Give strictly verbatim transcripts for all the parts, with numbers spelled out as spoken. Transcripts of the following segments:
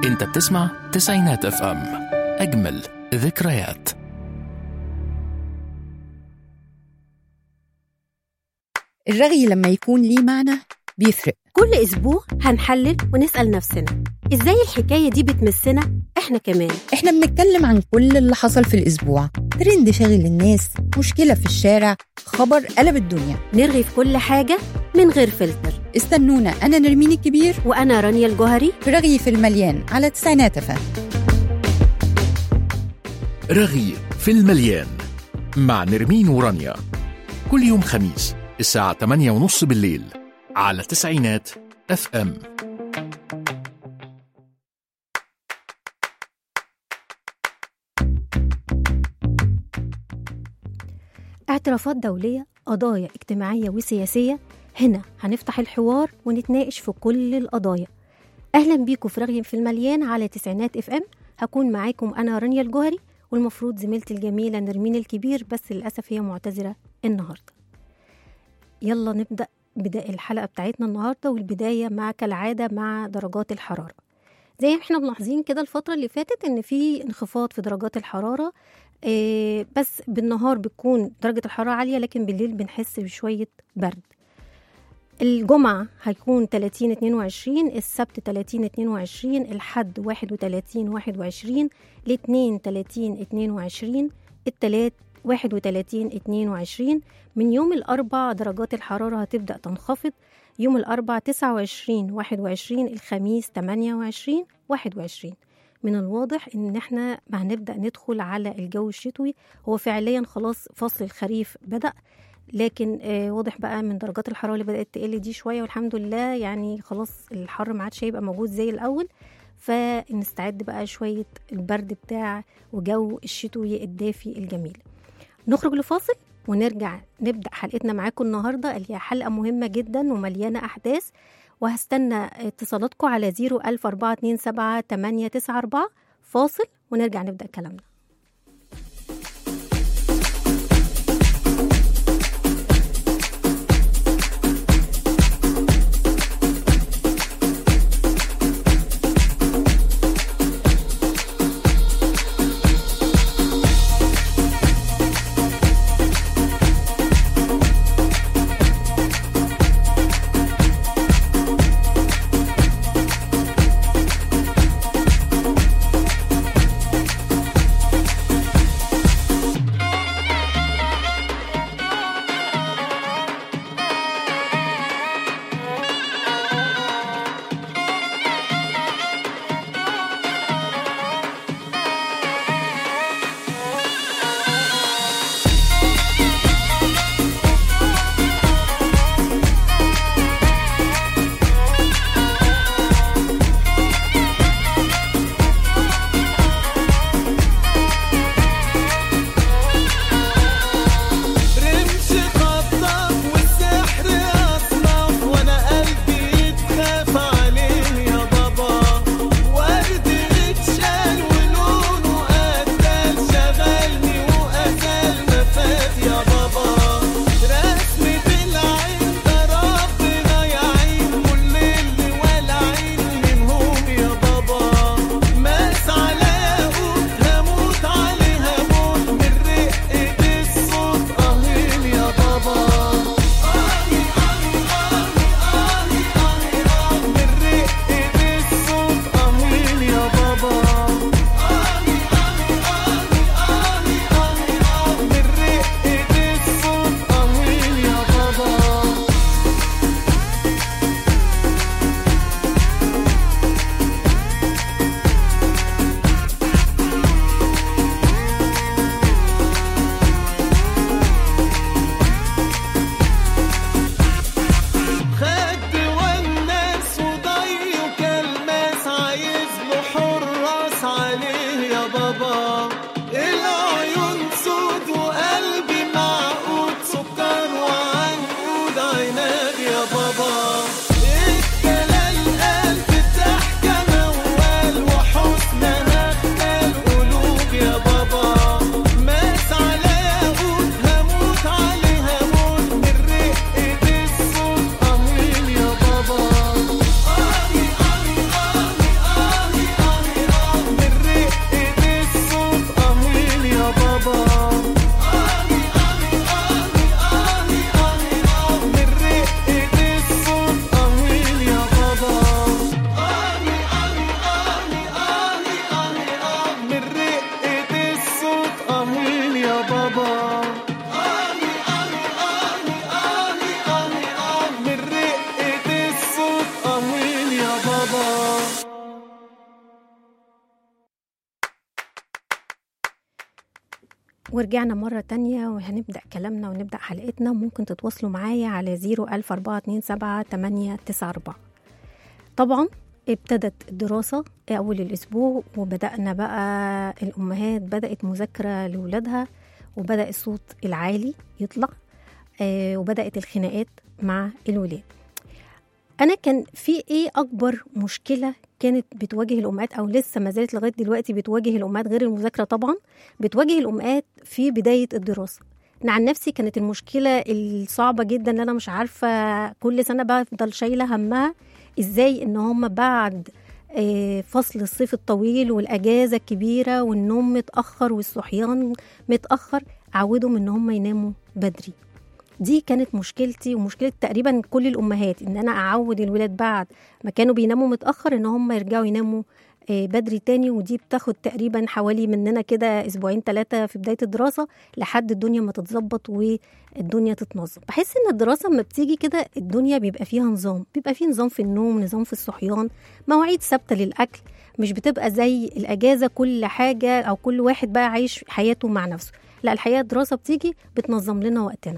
انت بتسمع تسعينات اف ام، اجمل ذكريات. الرغي لما يكون ليه معنى بيفرق. كل أسبوع هنحلل ونسأل نفسنا إزاي الحكاية دي بتمسنا إحنا كمان. إحنا بنتكلم عن كل اللي حصل في الأسبوع، ترند شاغل الناس، مشكلة في الشارع، خبر قلب الدنيا. نرغي في كل حاجة من غير فلتر. استنونا، أنا نرمين الكبير وأنا رانيا الجوهري في رغي في المليان على تسعينات اف ام. رغي في المليان مع نرمين ورانيا، كل يوم خميس الساعة ثمانية ونص بالليل على تسعينات اف ام. اعترافات دولية، قضايا اجتماعية وسياسية، هنا هنفتح الحوار ونتناقش في كل القضايا. أهلا بيكم في رغي في المليان على تسعينات اف ام. هكون معاكم أنا رانيا الجوهري، والمفروض زميلتي الجميلة نرمين الكبير، بس للأسف هي معتذرة النهاردة. يلا نبدأ بداية الحلقة بتاعتنا النهاردة، والبداية مع كالعادة مع درجات الحرارة. زي ما احنا ملاحظين كده الفترة اللي فاتت ان في انخفاض في درجات الحرارة، اه بس بالنهار بتكون درجة الحرارة عالية، لكن بالليل بنحس بشوية برد. الجمعة هيكون ثلاثين اتنين وعشرين، السبت ثلاثين اتنين وعشرين، الحد واحد وثلاثين واحد وعشرين، الاثنين ثلاثين اتنين وعشرين، التلات واحد وثلاثين اتنين وعشرين. من يوم الأربع درجات الحرارة هتبدأ تنخفض، يوم الأربع تسعة وعشرين واحد وعشرين، الخميس ثمانية وعشرين واحد وعشرين. من الواضح إن احنا هنبدأ ندخل على الجو الشتوي. هو فعليا خلاص فصل الخريف بدأ، لكن آه واضح بقى من درجات الحرارة اللي بدأت تقل دي شوية، والحمد لله يعني خلاص الحر ما عادش هيبقى موجود زي الأول، فنستعد بقى شوية البرد بتاع وجو الشتوي الدافي الجميل. نخرج لفاصل ونرجع نبدأ حلقتنا معاكم النهاردة، اللي هي حلقة مهمة جدا ومليانة أحداث، وهستنى اتصالاتكم على زيرو ألف أربعة اتنين سبعة تمانية تسعة أربعة. فاصل ونرجع نبدأ كلامنا. ورجعنا مرة تانية وهنبدأ كلامنا ونبدأ حلقتنا. ممكن تتواصلوا معايا على زيرو ألف أربعة اتنين سبعة تمانية تسعة أربعة. طبعا ابتدت الدراسة أول الأسبوع وبدأنا بقى الأمهات بدأت مذاكرة لولادها وبدأ الصوت العالي يطلع آه وبدأت الخناقات مع الولاد. أنا كان في إيه أكبر مشكلة كانت بتواجه الأمهات أو لسه ما زالت لغاية دلوقتي بتواجه الأمهات غير المذاكرة؟ طبعا بتواجه الأمهات في بداية الدراسة. أنا عن نفسي كانت المشكلة الصعبة جدا اللي أنا مش عارفة كل سنة بفضل شايلة همها إزاي إن هم بعد فصل الصيف الطويل والأجازة الكبيرة والنوم متأخر والصحيان متأخر أعودهم إن هم يناموا بدري. دي كانت مشكلتي ومشكلة تقريبا كل الأمهات، إن أنا أعود الولاد بعد ما كانوا بيناموا متأخر إن هم يرجعوا يناموا بدري تاني. ودي بتاخد تقريبا حوالي مننا كده أسبوعين ثلاثة في بداية الدراسة لحد الدنيا ما تتظبط والدنيا تتنظم. بحس إن الدراسة ما بتيجي كده الدنيا بيبقى فيها نظام، بيبقى فيه نظام في النوم، نظام في الصحيان، مواعيد ثابتة للأكل، مش بتبقى زي الأجازة كل حاجة أو كل واحد بقى عايش حياته مع نفسه. لا، الحياة الدراسة بتيجي بتنظم لنا وقتنا.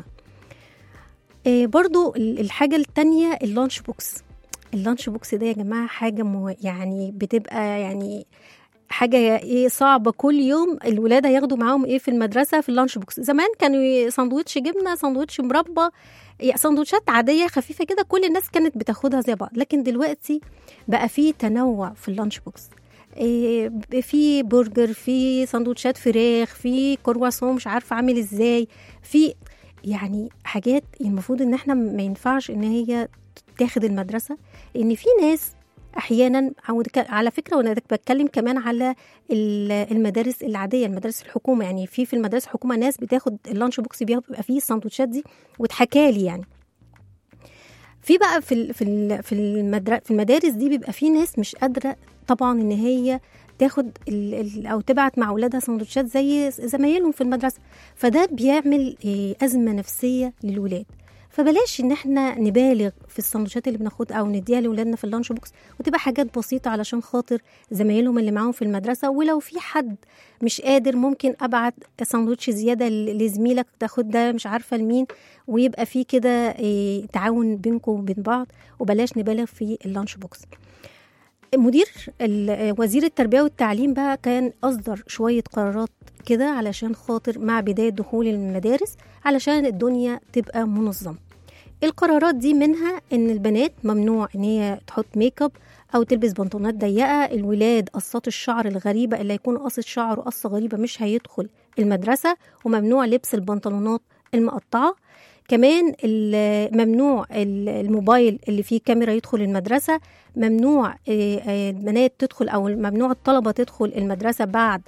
برضو الحاجة التانية اللانش بوكس. اللانش بوكس ده يا جماعة حاجة مو يعني بتبقى يعني حاجة ايه صعبة. كل يوم الولاد هياخدوا معاهم ايه في المدرسة في اللانش بوكس. زمان كانوا ساندويتش جبنة، ساندويتش مربى، ساندويتشات عادية خفيفة كده كل الناس كانت بتاخدها زي بعض. لكن دلوقتي بقى فيه تنوع في اللانش بوكس، إيه في برجر، في ساندويتشات فراخ، في كرواسون مش عارفة عامل ازاي، في يعني حاجات المفروض ان احنا ما ينفعش ان هي تاخد المدرسة. لان في ناس احيانا على فكرة، وانا بتكلم كمان على المدارس العادية، المدارس الحكومة، يعني في في المدارس الحكومة ناس بتاخد اللانش بوكس بيبقى فيه الساندوتشات دي وتحكالي. يعني في بقى في في في المدرسة في المدارس دي بيبقى في ناس مش قادرة طبعا ان هي تاخد ال ال او تبعت مع اولادها سندوتشات زي زمايلهم في المدرسه، فده بيعمل ازمه نفسيه للولاد. فبلاش ان احنا نبالغ في السندوتشات اللي بناخدها او نديها لاولادنا في اللانش بوكس، وتبقى حاجات بسيطه علشان خاطر زمايلهم اللي معاهم في المدرسه. ولو في حد مش قادر ممكن ابعت سندوتش زياده لزميلك تاخد ده مش عارفه لمين، ويبقى في كده تعاون بينكم وبين بعض. وبلاش نبالغ في اللانش بوكس. مدير وزير التربية والتعليم بقى كان أصدر شوية قرارات كده علشان خاطر مع بداية دخول المدارس علشان الدنيا تبقى منظمة. القرارات دي منها ان البنات ممنوع ان هي تحط ميك اب او تلبس بنطلونات ضيقة. الولاد قصات الشعر الغريبة اللي يكون قصة شعره قصة غريبة مش هيدخل المدرسة، وممنوع لبس البنطلونات المقطعة. كمان ممنوع الموبايل اللي فيه كاميرا يدخل المدرسة. ممنوع البنات تدخل أو ممنوع الطلبة تدخل المدرسة بعد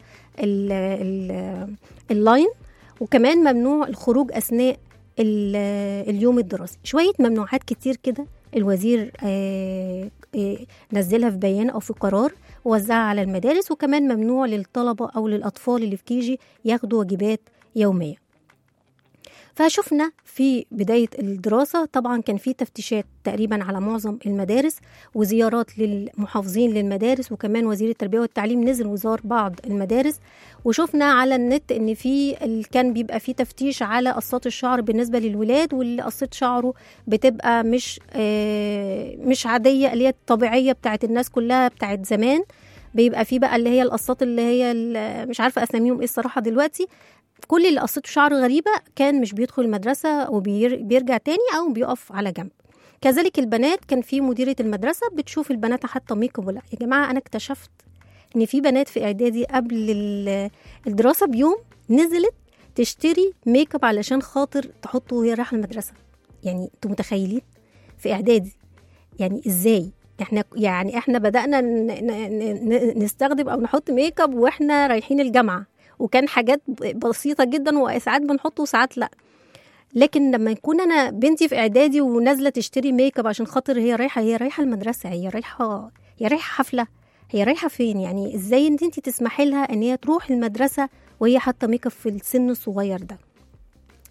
اللاين. وكمان ممنوع الخروج أثناء اليوم الدراسي. شوية ممنوعات كتير كده الوزير نزلها في بيان أو في قرار ووزعها على المدارس. وكمان ممنوع للطلبة أو للأطفال اللي في كيجي ياخدوا واجبات يومية. فشفنا في بداية الدراسة طبعا كان في تفتيشات تقريبا على معظم المدارس وزيارات للمحافظين للمدارس، وكمان وزير التربية والتعليم نزل وزار بعض المدارس. وشفنا على النت ان في كان بيبقى في تفتيش على قصات الشعر بالنسبة للولاد، واللي قصة شعره بتبقى مش آه مش عادية اللي هي الطبيعية بتاعت الناس كلها بتاعت زمان. بيبقى في بقى اللي هي القصات اللي هي مش عارفة اساميهم ايه الصراحة دلوقتي. كل اللي قصته شعر غريبة كان مش بيدخل المدرسة وبيرجع تاني أو بيقف على جنب. كذلك البنات كان في مديرة المدرسة بتشوف البنات حتى ميك اب ولا. يا جماعة أنا اكتشفت إن في بنات في إعدادي قبل الدراسة بيوم نزلت تشتري ميك اب علشان خاطر تحطه وهي رايحة المدرسة. يعني أنتوا متخيلين في إعدادي؟ يعني إزاي احنا يعني احنا بدأنا نستخدم أو نحط ميك اب وإحنا رايحين الجامعة، وكان حاجات بسيطة جدا وساعات بنحطه وساعات لا. لكن لما يكون أنا بنتي في إعدادي ونازلة تشتري ميك اب عشان خاطر هي رايحة هي رايحة المدرسة، هي رايحة هي رايحة حفلة، هي رايحة فين؟ يعني إزاي انت انت تسمحي لها ان هي تروح المدرسة وهي حاطة ميك اب في السن الصغير ده؟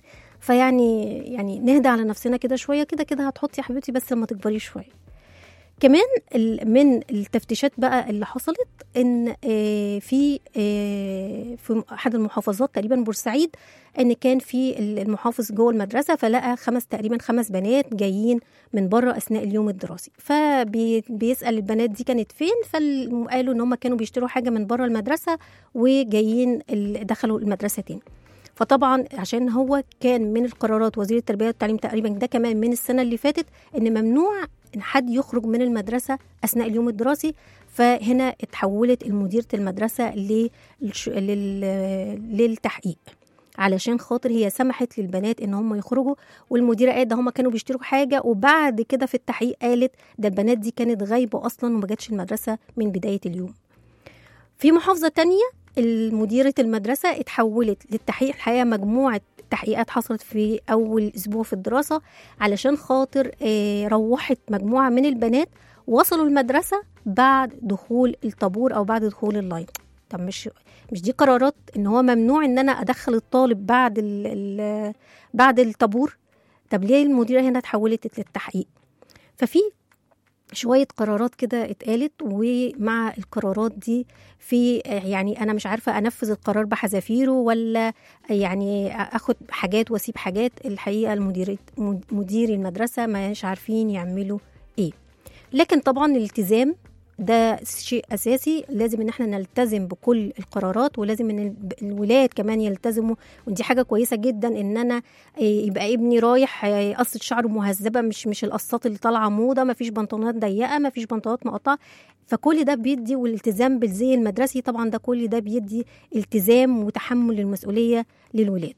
فيعني يعني نهدى على نفسنا كده شوية. كده كده هتحطي يا حبيبتي بس لما تكبري شوية. كمان من التفتيشات بقى اللي حصلت ان في في احد المحافظات تقريبا بورسعيد ان كان في المحافظ جوه المدرسه فلقى خمس تقريبا خمس بنات جايين من بره اثناء اليوم الدراسي، فبيسال البنات دي كانت فين، فقالوا ان هم كانوا بيشتروا حاجه من بره المدرسه وجايين دخلوا المدرسه تاني. فطبعا عشان هو كان من القرارات وزير التربيه والتعليم تقريبا ده كمان من السنه اللي فاتت ان ممنوع ان حد يخرج من المدرسه اثناء اليوم الدراسي، فهنا اتحولت المديرة المدرسه للش... لل... للتحقيق علشان خاطر هي سمحت للبنات ان هم يخرجوا، والمديره قالت ده هم كانوا بيشتروا حاجه، وبعد كده في التحقيق قالت ده البنات دي كانت غايبه اصلا وما جاتش المدرسه من بدايه اليوم. في محافظه تانية المديرة المدرسة اتحولت للتحقيق، الحقيقة مجموعة تحقيقات حصلت في أول أسبوع في الدراسة علشان خاطر اه روحت مجموعة من البنات وصلوا المدرسة بعد دخول الطابور أو بعد دخول اللاين. طب مش مش دي قرارات إن هو ممنوع إن أنا أدخل الطالب بعد ال ال بعد الطابور؟ طب ليه المديرة هنا اتحولت للتحقيق؟ ففي شوية قرارات كده اتقالت، ومع القرارات دي في يعني أنا مش عارفة أنفذ القرار بحذافيره ولا يعني أخد حاجات وأسيب حاجات. الحقيقة المدير مدير المدرسة مش عارفين يعملوا إيه، لكن طبعا الالتزام ده شيء أساسي، لازم إن احنا نلتزم بكل القرارات، ولازم إن الولاد كمان يلتزموا، ودي حاجة كويسة جدا إن أنا يبقى ابني رايح قصة شعره مهذبة، مش مش القصات اللي طالعة موضة، ما فيش بنطلونات ضيقة، ما فيش بنطلونات مقطعة، فكل ده بيدي، والالتزام بالزي المدرسي طبعا ده كل ده بيدي التزام وتحمل المسؤولية للولاد.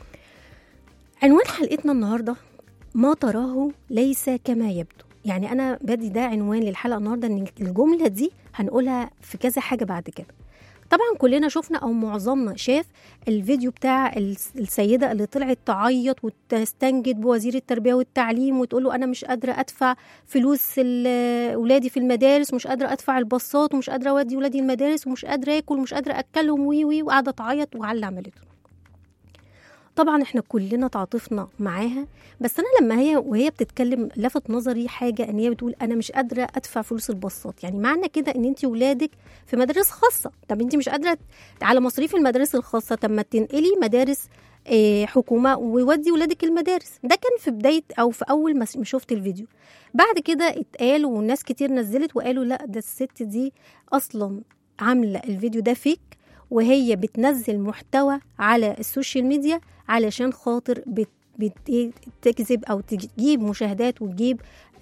عنوان حلقتنا النهاردة ما تراه ليس كما يبدو. يعني أنا بدي ده عنوان للحلقة النهاردة، إن الجملة دي هنقولها في كذا حاجة بعد كده. طبعا كلنا شفنا أو معظمنا شاف الفيديو بتاع السيدة اللي طلعت تعيط وتستنجد بوزير التربية والتعليم وتقول له أنا مش قادرة أدفع فلوس ولادي في المدارس، ومش قادرة أدفع الباصات، ومش قادرة أودي ولادي المدارس، ومش قادرة أكل، ومش قادرة أكلهم وي وي وقاعدة تعيط وعلى اللي عملته. طبعا احنا كلنا تعاطفنا معاها، بس انا لما هي وهي بتتكلم لفت نظري حاجه، ان هي بتقول انا مش قادره ادفع فلوس الباصات. يعني معنى كده ان انت ولادك في مدارس خاصه، طب انت مش قادره على مصاريف المدارس الخاصه، طب ما تنقلي مدارس اه حكومه وودي ولادك المدارس. ده كان في بدايه او في اول ما شفت الفيديو. بعد كده اتقال وناس كتير نزلت وقالوا لا ده الست دي اصلا عامله الفيديو ده فيك، وهي بتنزل محتوى على السوشيال ميديا علشان خاطر بتكذب أو تجيب مشاهدات وتجيب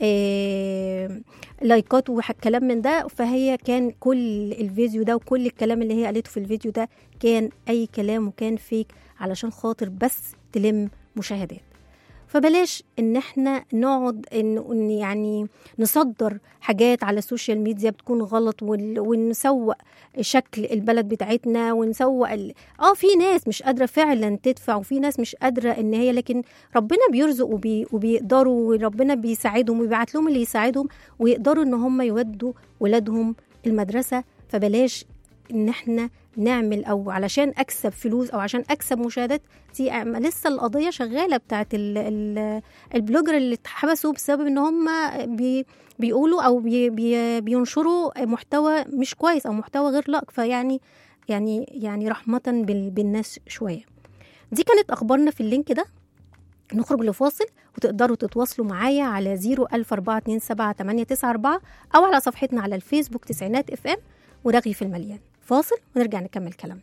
آه لايكات وكلام من ده. فهي كان كل الفيديو ده وكل الكلام اللي هي قالته في الفيديو ده كان أي كلام وكان فيك علشان خاطر بس تلم مشاهدات. فبلاش ان احنا نقعد ان يعني نصدر حاجات على السوشيال ميديا بتكون غلط، ونسوق شكل البلد بتاعتنا، ونسوق ال... اه في ناس مش قادره فعلا تدفع، وفي ناس مش قادره ان هي، لكن ربنا بيرزق وبي... وبيقدروا، وربنا بيساعدهم ويبعت لهم اللي يساعدهم، ويقدروا ان هم يودوا ولادهم المدرسه. فبلاش ان احنا نعمل او علشان اكسب فلوس او عشان اكسب مشاهدات. دي لسه القضيه شغاله بتاعت البلوجر اللي اتحبسوا بسبب ان هم بي بيقولوا او بي بي بينشروا محتوى مش كويس او محتوى غير لائق. فيعني يعني يعني رحمه بالناس شويه. دي كانت اخبارنا في اللينك ده. نخرج لفاصل، وتقدروا تتواصلوا معايا على زيرو ألف أربعة اتنين سبعة تمانية تسعة أربعة او على صفحتنا على الفيسبوك تسعينات اف ام ورغي في المليان. فاصل ونرجع نكمل كلامنا.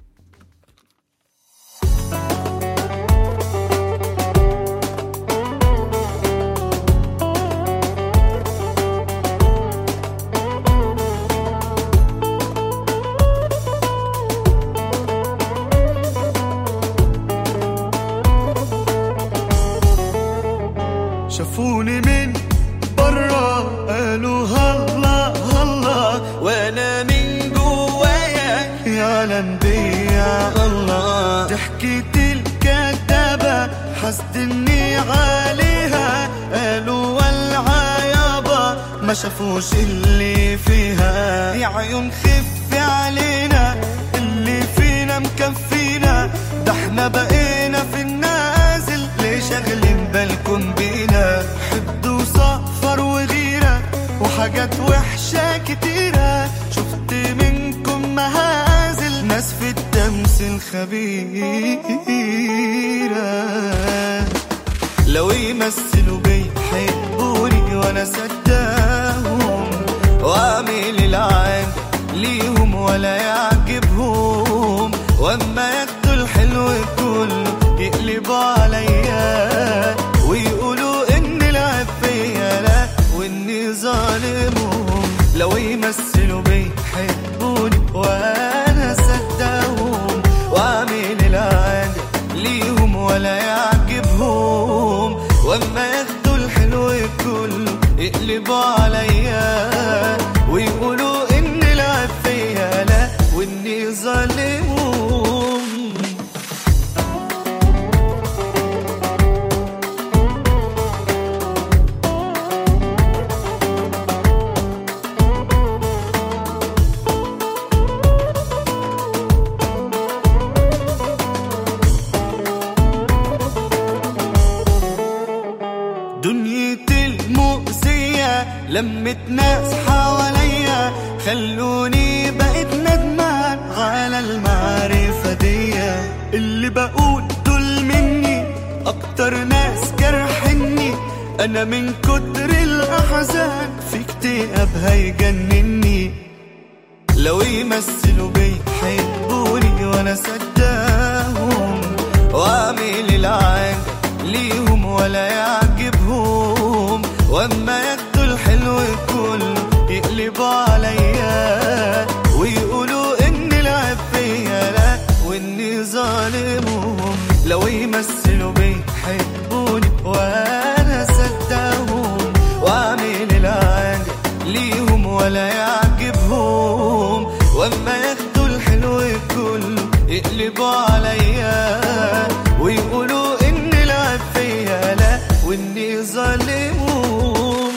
شافوني من برا قالوا هلا هلا، وانا من جوايا يعلم بيا الله. ضحكت الكدابة حسدني عليها، قالوا والعا يابا ما شافوش اللي فيها. يا عيون خف علينا، اللي فينا مكفينا، ده احنا بقينا في النازل، ليه شاغلين بالكم بينا؟ حد وصفر وغيرة حاجات وحشة كتيرة، شفت منكم مهازل ناس في التمثيل خبيرة. لو يمثلوا بيحبوني وانا صدقهم واعمل العاد ليهم ولا يعجبهم، واما ياخدوا الحلو كله يقلبوا عليا ويقولوا ان العيب فيا لا واني ظالمهم. لو يمثلوا بيحبوني وانا صدقهم واعمل العاد ليهم ولا يعجبهم، واما ياخدوا الحلو كله يقلبوا عليا ويقولوا ان العيب فيا لا واني ظالمهم. دنيتي المؤذية لمت ناس حواليا خلوني بقيت ندمان على المعرفة دي. اللي بقول دول مني اكتر ناس جرحني، انا من كتر الاحزان في اكتئاب هيجنني. لو يمثلوا بيحبوني وانا صدقهم واعمل العاد ليهم ولا يعجبهم، واما ياخدوا الحلو كله يقلبوا عليا ويقولوا ان العيب فيا لا واني ظالمهم. لو يمثلوا بيحبوني وانا صدقهم واعمل العاد ليهم ولا يعجبهم، واما ياخدوا الحلو كله يقلبوا عليا ويقولوا ان العيب فيا لا واني ظالمهم.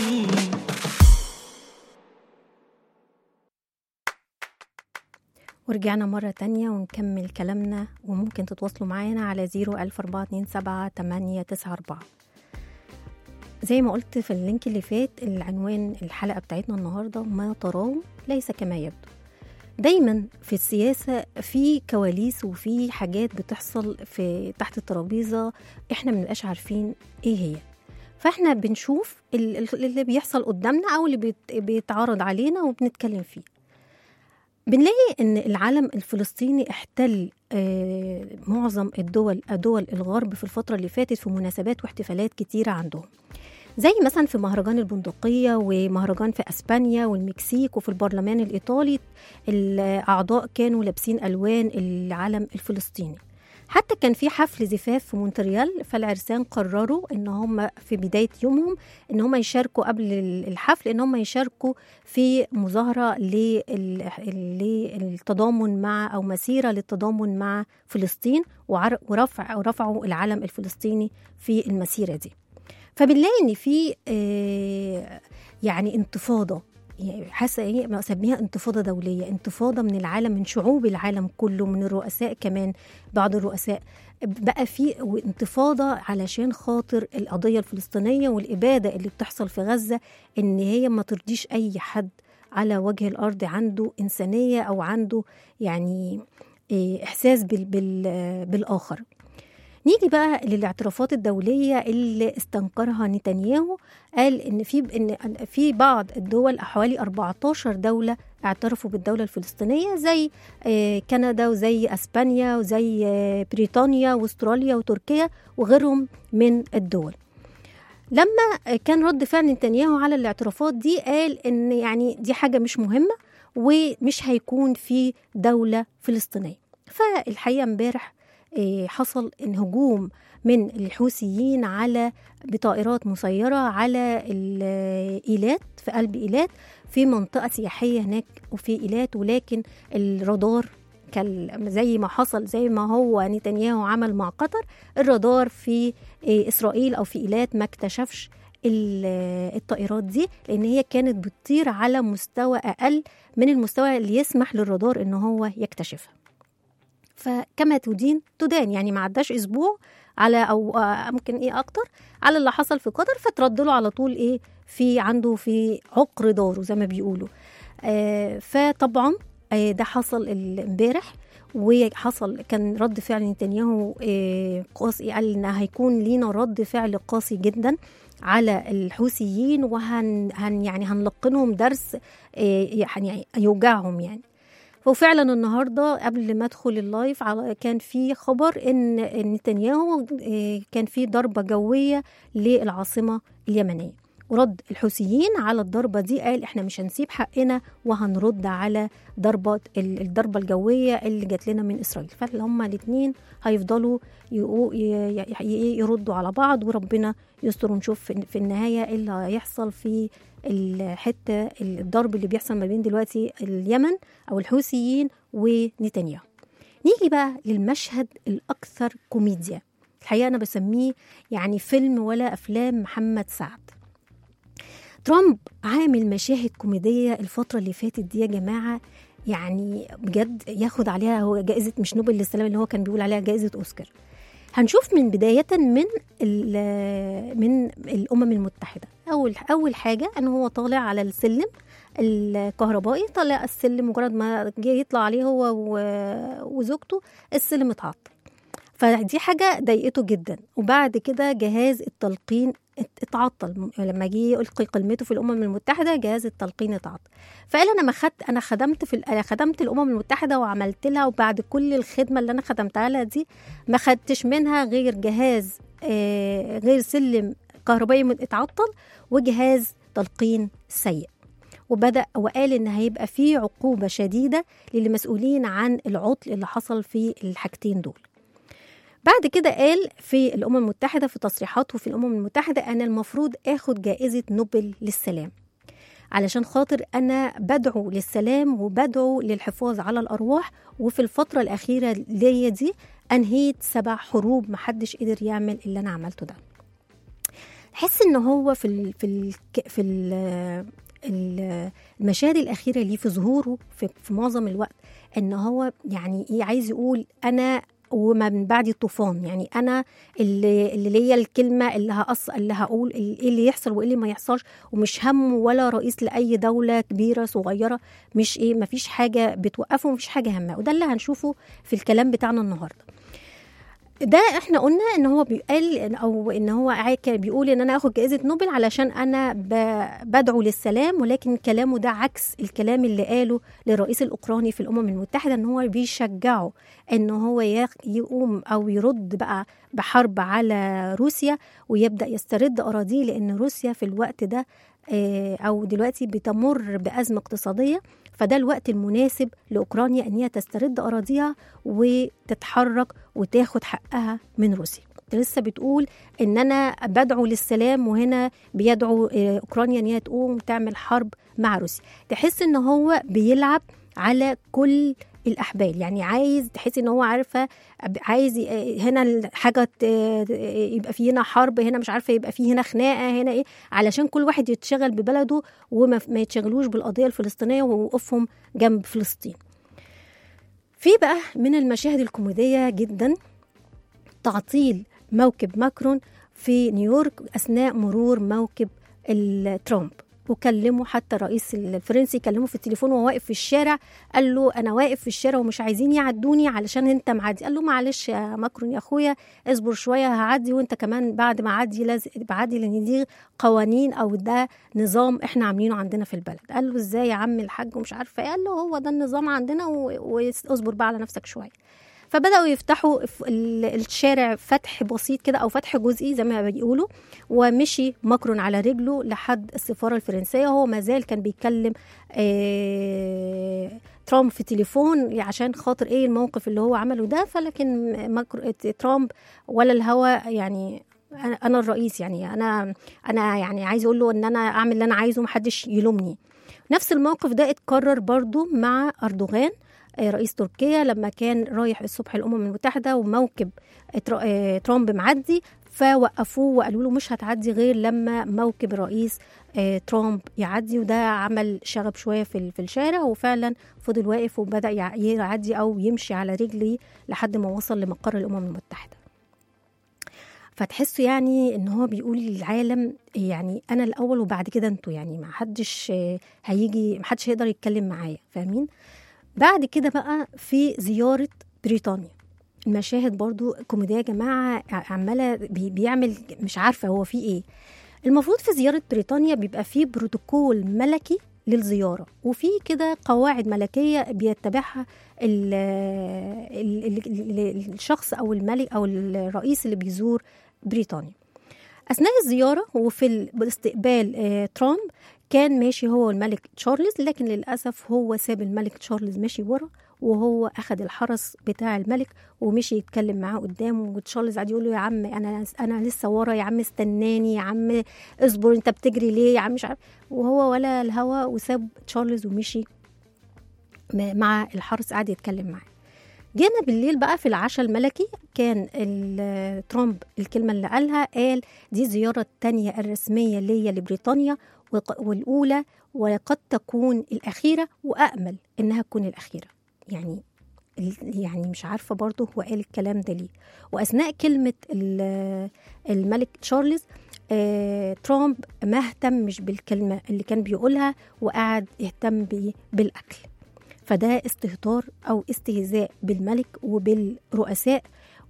ورجعنا مرة تانية ونكمل كلامنا، وممكن تتواصلوا معانا على زيرو ألف أربعة اتنين سبعة تمانية تسعة أربعة. زي ما قلت في اللينك اللي فات، العنوان الحلقة بتاعتنا النهاردة ما تراه ليس كما يبدو. دايما في السياسة في كواليس وفي حاجات بتحصل في تحت الترابيزة احنا منبقاش عارفين ايه هي، فاحنا بنشوف اللي بيحصل قدامنا او اللي بيتعرض علينا وبنتكلم فيه. بنلاقي ان العالم الفلسطيني احتل معظم الدول دول الغرب في الفترة اللي فاتت في مناسبات واحتفالات كتيرة عندهم، زي مثلا في مهرجان البندقية ومهرجان في أسبانيا والمكسيك، وفي البرلمان الإيطالي الأعضاء كانوا لابسين ألوان العلم الفلسطيني. حتى كان في حفل زفاف في مونتريال، فالعرسان قرروا ان هم في بداية يومهم ان هم يشاركوا قبل الحفل ان هم يشاركوا في مظاهرة للتضامن مع او مسيرة للتضامن مع فلسطين، ورفع ورفعوا العلم الفلسطيني في المسيرة دي. فبنلاقي ان في يعني انتفاضة، يعني حاسه ايه ما اسميها انتفاضه دوليه، انتفاضه من العالم، من شعوب العالم كله، من الرؤساء كمان، بعض الرؤساء بقى في انتفاضه علشان خاطر القضيه الفلسطينيه والاباده اللي بتحصل في غزه، ان هي ما ترضيش اي حد على وجه الارض عنده انسانيه او عنده يعني احساس بال بال بالاخر. نيجي بقى للاعترافات الدولية اللي استنكرها نتنياهو. قال إن في إن في بعض الدول حوالي أربعتاشر دولة اعترفوا بالدولة الفلسطينية، زي كندا وزي أسبانيا وزي بريطانيا واستراليا وتركيا وغيرهم من الدول. لما كان رد فعل نتنياهو على الاعترافات دي، قال إن يعني دي حاجة مش مهمة ومش هيكون في دولة فلسطينية. فالحقيقة امبارح حصل ان هجوم من الحوثيين على بطائرات مسيرة على الإيلات، في قلب إيلات، في منطقة سياحية هناك وفي إيلات، ولكن الرادار زي ما حصل زي ما هو نتنياهو عمل مع قطر، الرادار في إسرائيل أو في إيلات ما اكتشفش الطائرات دي، لأن هي كانت بتطير على مستوى أقل من المستوى اللي يسمح للرادار إن هو يكتشفها. فكما تدين تدان، يعني ما عداش اسبوع على او آه ممكن ايه اكتر على اللي حصل في قطر، فترد له على طول ايه في عنده في عقر داره زي ما بيقولوا. آه فطبعا آه ده حصل امبارح، وحصل كان رد فعل نتنياهو آه قاسي، قال ان هيكون لينا رد فعل قاسي جدا على الحوثيين، وهن هن يعني هنلقنهم درس آه يعني يوجعهم يعني. وفعلا النهارده قبل ما ادخل اللايف كان في خبر ان نتنياهو كان في ضربه جويه للعاصمه اليمنيه، ورد الحوثيين على الضربه دي قال احنا مش هنسيب حقنا وهنرد على ضربه الضربه الجويه اللي جات لنا من اسرائيل. فهم الاثنين هيفضلوا يردوا على بعض، وربنا يستر ونشوف في النهايه ايه اللي هيحصل في الحته الضرب اللي بيحصل ما بين دلوقتي اليمن او الحوثيين ونتنياهو. نيجي بقى للمشهد الاكثر كوميديا، الحقيقه انا بسميه يعني فيلم ولا افلام محمد سعد. ترامب عامل مشاهد كوميديه الفتره اللي فاتت دي يا جماعه، يعني بجد ياخد عليها هو جائزه مش نوبل للسلام اللي هو كان بيقول عليها جائزه اوسكار. هنشوف من بداية من من الأمم المتحدة. أول أول حاجة أنه هو طالع على السلم الكهربائي، طالع السلم مجرد ما جه يطلع عليه هو وزوجته السلم اتعطل، فدي حاجة ضايقته جدا. وبعد كده جهاز التلقين اتعطل، لما جه يلقي كلمته في الامم المتحده جهاز التلقين اتعطل. فقال انا ما خدت انا خدمت في انا خدمت الامم المتحده وعملت لها، وبعد كل الخدمه اللي انا خدمتها لها دي ما خدتش منها غير جهاز آه غير سلم كهربائي اتعطل وجهاز تلقين سيء. وبدأ وقال إن هيبقى فيه عقوبة شديدة للمسؤولين عن العطل اللي حصل في الحاجتين دول. بعد كده قال في الأمم المتحدة في تصريحاته في الأمم المتحدة أنا المفروض أخد جائزة نوبل للسلام علشان خاطر أنا بدعو للسلام وبدعو للحفاظ على الأرواح، وفي الفترة الأخيرة ليا دي أنهيت سبع حروب محدش قدر يعمل اللي أنا عملته ده. حس إن هو في ال في ال في ال المشاهد الأخيرة ليه في ظهوره في, في معظم الوقت إن هو يعني إيه عايز يقول أنا وما من بعد الطوفان، يعني انا اللي اللي ليا الكلمه اللي هقص اللي هقول ايه اللي يحصل وايه اللي ما يحصلش، ومش هم ولا رئيس لاي دوله كبيره صغيره، مش ايه ما فيش حاجه بتوقفه ومفيش حاجه همه. وده اللي هنشوفه في الكلام بتاعنا النهارده. ده احنا قلنا ان هو بيقال او ان هو بيقول ان انا اخد جائزه نوبل علشان انا بدعو للسلام، ولكن كلامه ده عكس الكلام اللي قاله للرئيس الاوكراني في الامم المتحده، ان هو بيشجعه ان هو يقوم او يرد بقى بحرب على روسيا ويبدا يسترد اراضيه، لان روسيا في الوقت ده او دلوقتي بتمر بازمه اقتصاديه، فده الوقت المناسب لأوكرانيا أن هي تسترد أراضيها وتتحرك وتاخد حقها من روسيا. لسه بتقول إن أنا بدعو للسلام، وهنا بيدعو أوكرانيا أن هي تقوم تعمل حرب مع روسيا. تحس إن هو بيلعب على كل الأحبال، يعني عايز تحس إن هو عارفة عايز هنا حاجة يبقى فيه هنا حرب، هنا مش عارفة يبقى فيه هنا خناقة، هنا إيه، علشان كل واحد يتشغل ببلده وما يتشغلوش بالقضية الفلسطينية ووقفهم جنب فلسطين. في بقى من المشاهد الكوميدية جدا تعطيل موكب ماكرون في نيويورك أثناء مرور موكب ترامب، وكلمه حتى الرئيس الفرنسي كلمه في التليفون وهو واقف في الشارع، قال له انا واقف في الشارع ومش عايزين يعدوني علشان انت معدي. قال له معلش يا ماكرون يا اخويا اصبر شويه هعدي، وانت كمان بعد ما اعدي لازم بعدي، لان دي قوانين او ده نظام احنا عاملينه عندنا في البلد. قال له ازاي يا عم الحاج ومش عارفه، قال له هو ده النظام عندنا واصبر بقى على نفسك شويه. فبدأوا يفتحوا الشارع فتح بسيط كده أو فتح جزئي زي ما بيقولوا، ومشي ماكرون على رجله لحد السفارة الفرنسية. هو ما زال كان بيتكلم آه ترامب في تليفون عشان خاطر ايه الموقف اللي هو عمله ده، فلكن ترامب ولا الهوى يعني أنا الرئيس، يعني أنا أنا يعني عايز أقول له إن أنا أعمل اللي أنا عايزه محدش يلومني. نفس الموقف ده اتكرر برضو مع أردوغان رئيس تركيا لما كان رايح الصبح الأمم المتحدة وموكب ترامب معدي، فوقفوه وقالوا له مش هتعدي غير لما موكب الرئيس آه ترامب يعدي، وده عمل شغب شويه في في الشارع، وفعلا فضل واقف وبدا يعدي او يمشي على رجليه لحد ما وصل لمقر الامم المتحده. فتحسوا يعني ان هو بيقول للعالم يعني انا الاول وبعد كده انتوا، يعني ما حدش هيجي، ما حدش هيقدر يتكلم معايا، فاهمين؟ بعد كده بقى في زياره بريطانيا، المشاهد برضو كوميديا يا جماعه، عماله بي بيعمل مش عارفه هو في ايه. المفروض في زياره بريطانيا بيبقى في بروتوكول ملكي للزياره، وفي كده قواعد ملكيه بيتبعها ال ال ال الشخص او الملك او الرئيس اللي بيزور بريطانيا. اثناء الزياره وفي الاستقبال آه ترامب كان ماشي هو والملك تشارلز، لكن للاسف هو ساب الملك تشارلز ماشي ورا، وهو اخذ الحرس بتاع الملك ومشي يتكلم معاه قدامه، وتشارلز قاعد يقول له يا عم انا انا لسه ورا، يا عم استناني، يا عم اصبر، انت بتجري ليه يا عم، مش عارف، وهو ولا الهوا، وساب تشارلز ومشي مع الحرس قاعد يتكلم معاه. جينا بالليل بقى في العشاء الملكي، كان ترامب الكلمة اللي قالها، قال دي زيارة التانية الرسمية ليا لبريطانيا، والأولى وقد تكون الأخيرة، وأأمل إنها تكون الأخيرة. يعني يعني مش عارفة برضه هو قال الكلام ده ليه. وأثناء كلمة الملك تشارلز آه، ترامب ما اهتمش بالكلمة اللي كان بيقولها، وقعد يهتم بالأكل. فده استهتار أو استهزاء بالملك وبالرؤساء،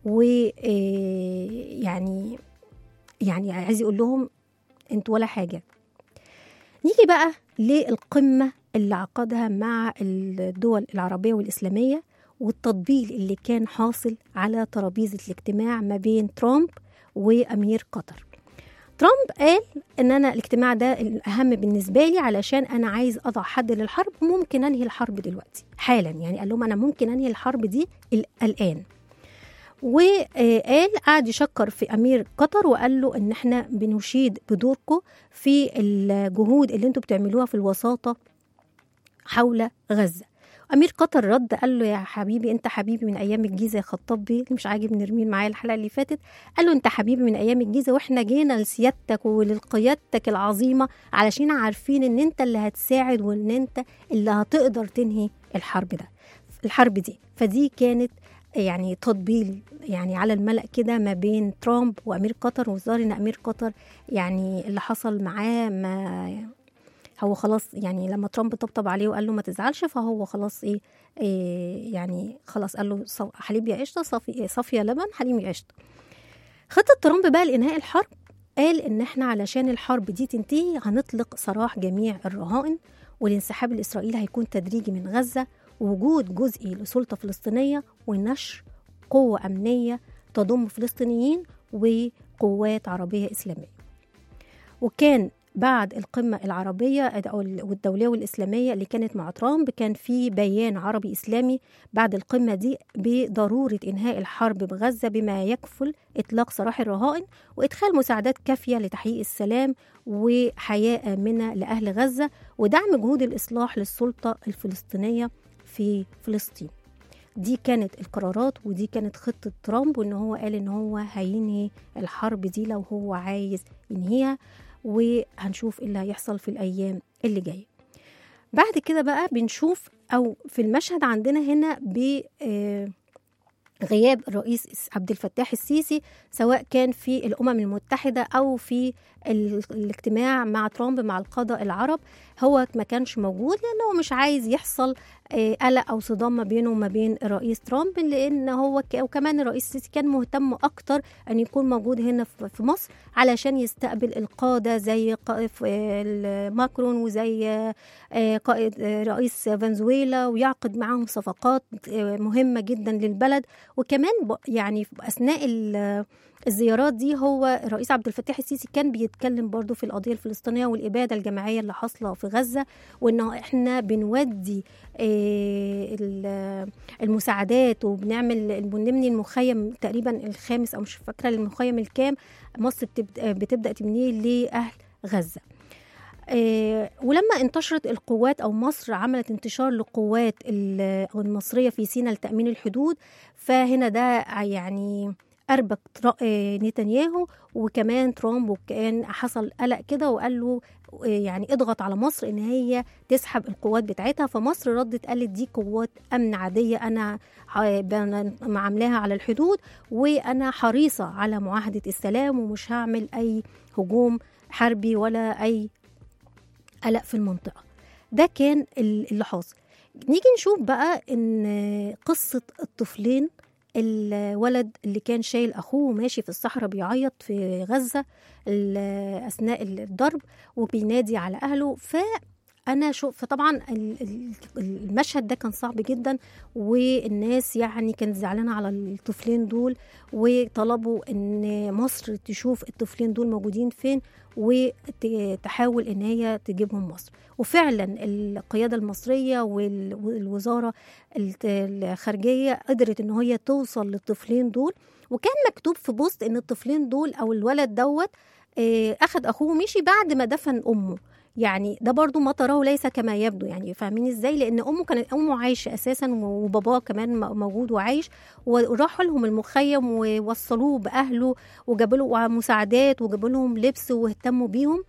ويعني يعني عايز يقول لهم انتوا ولا حاجة. نيجي بقى للقمة اللي عقدها مع الدول العربية والإسلامية، والتطبيل اللي كان حاصل على ترابيزة الاجتماع ما بين ترامب وأمير قطر. ترامب قال ان انا الاجتماع ده الاهم بالنسبه لي، علشان انا عايز اضع حد للحرب، ممكن انهي الحرب دلوقتي حالا، يعني قال لهم انا ممكن انهي الحرب دي الان. وقال قعد يشكر في امير قطر وقال له ان احنا بنشيد بدوركم في الجهود اللي انتوا بتعملوها في الوساطه حول غزه. امير قطر رد قال له يا حبيبي انت حبيبي من ايام الجيزه يا خطابي، اللي مش عاجب نرمين معايا الحلقه اللي فاتت، قال له انت حبيبي من ايام الجيزه، واحنا جينا لسيادتك ولقيادتك العظيمه علشان عارفين ان انت اللي هتساعد وان انت اللي هتقدر تنهي الحرب ده الحرب دي. فدي كانت يعني تطبيل يعني على الملأ كده ما بين ترامب وامير قطر، وظهر ان امير قطر يعني اللي حصل معاه ما هو خلاص، يعني لما ترامب طبطب عليه وقال له ما تزعلش، فهو خلاص ايه, إيه يعني خلاص قال له حليب يا قشطه، صافي صافيه لبن، حليب يا قشطه. خطه ترامب بقى لانهاء الحرب، قال ان احنا علشان الحرب دي تنتهي هنطلق سراح جميع الرهائن، والانسحاب الاسرائيلي هيكون تدريجي من غزه، ووجود جزئي لسلطه فلسطينيه، ونشر قوه امنيه تضم فلسطينيين وقوات عربيه اسلاميه. وكان بعد القمة العربية والدولية والإسلامية اللي كانت مع ترامب، كان في بيان عربي إسلامي بعد القمة دي بضرورة إنهاء الحرب بغزة بما يكفل إطلاق سراح الرهائن، وإدخال مساعدات كافية لتحقيق السلام وحياة آمنة لأهل غزة، ودعم جهود الإصلاح للسلطة الفلسطينية في فلسطين. دي كانت القرارات ودي كانت خطة ترامب، وإن هو قال إن هو هينهي الحرب دي لو هو عايز ينهيها، وهنشوف إيه اللي هيحصل في الأيام اللي جاية. بعد كده بقى بنشوف أو في المشهد عندنا هنا بغياب الرئيس عبد الفتاح السيسي، سواء كان في الأمم المتحدة أو في الاجتماع مع ترامب مع القادة العرب، هو ما كانش موجود لأنه مش عايز يحصل قلق أو صدام ما بينه وما بين الرئيس ترامب، لأن هو وكمان الرئيس السيسي كان مهتم أكتر أن يكون موجود هنا في مصر علشان يستقبل القادة زي ماكرون وزي قائد رئيس فنزويلا، ويعقد معهم صفقات مهمة جدا للبلد. وكمان يعني أثناء الزيارات دي هو الرئيس عبد الفتاح السيسي كان بيتكلم برضو في القضية الفلسطينية والإبادة الجماعية اللي حاصلة في غزة، وإنه إحنا بنودي المساعدات وبنعمل بنبني المخيم تقريبا الخامس أو مش فاكرة المخيم الكام مصر بتبدأ تبنيه لأهل غزة. ولما انتشرت القوات أو مصر عملت انتشار للقوات المصرية في سيناء لتأمين الحدود، فهنا ده يعني أربك نتنياهو وكمان ترامب، وكان حصل قلق كده وقال له يعني اضغط على مصر ان هي تسحب القوات بتاعتها. فمصر ردت قالت دي قوات امن عاديه انا عاملاها على الحدود، وانا حريصه على معاهده السلام ومش هعمل اي هجوم حربي ولا اي قلق في المنطقه. ده كان اللي حاصل. نيجي نشوف بقى ان قصه الطفلين، الولد اللي كان شايل أخوه ماشي في الصحراء بيعيط في غزة أثناء الضرب وبينادي على أهله. فأنا شوف فطبعا المشهد ده كان صعب جدا، والناس يعني كانت زعلانة على الطفلين دول وطلبوا إن مصر تشوف الطفلين دول موجودين فين وتحاول إن هي تجيبهم مصر. وفعلا القيادة المصرية والوزارة الخارجية قدرت إن هي توصل للطفلين دول. وكان مكتوب في بوست إن الطفلين دول أو الولد دوت أخذ أخوه ومشي بعد ما دفن أمه. يعني ده برضو ما تراه ليس كما يبدو، يعني فاهمين إزاي؟ لأن أمه كانت أمه عايشة أساسا وباباه كمان موجود وعايش، وراحوا لهم المخيم ووصلوه بأهله وجابوا له مساعدات وجابوا لهم لبس واهتموا بيهم.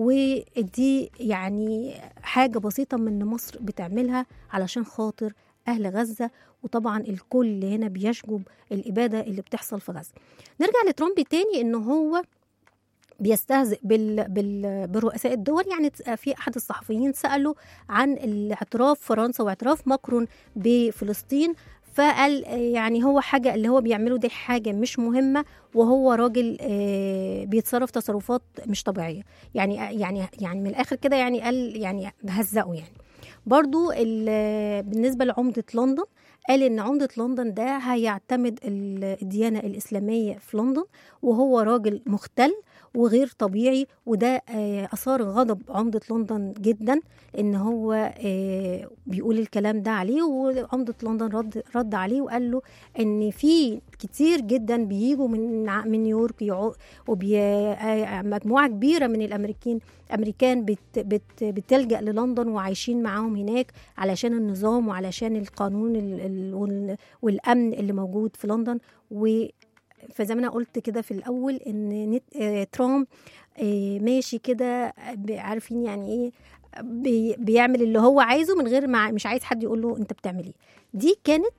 ودي يعني حاجة بسيطة من مصر بتعملها علشان خاطر أهل غزة. وطبعا الكل هنا بيشجب الإبادة اللي بتحصل في غزة. نرجع لترامب تاني إنه هو بيستهزئ بال... بال... برؤساء الدول. يعني في أحد الصحفيين سأله عن اعتراف فرنسا واعتراف ماكرون بفلسطين، فقال يعني هو حاجة اللي هو بيعمله دي حاجة مش مهمة، وهو راجل بيتصرف تصرفات مش طبيعية. يعني يعني يعني من الآخر كده يعني قال يعني هزقه. يعني برضو بالنسبة لعمدة لندن قال إن عمدة لندن ده هيعتمد الديانة الإسلامية في لندن، وهو راجل مختل وغير طبيعي. وده أثار غضب عمدة لندن جدا إن هو بيقول الكلام ده عليه. وعمدة لندن رد, رد عليه وقال له إن في كتير جدا بيجوا من من نيويورك، ومجموعة كبيرة من الأمريكان أمريكان بت بت بتلجأ للندن وعايشين معاهم هناك علشان النظام وعلشان القانون والأمن اللي موجود في لندن. و فزي ما انا قلت كده في الاول ان ترامب ماشي كده عارفين يعني ايه، بيعمل اللي هو عايزه من غير ما مش عايز حد يقول له انت بتعمل ايه. دي كانت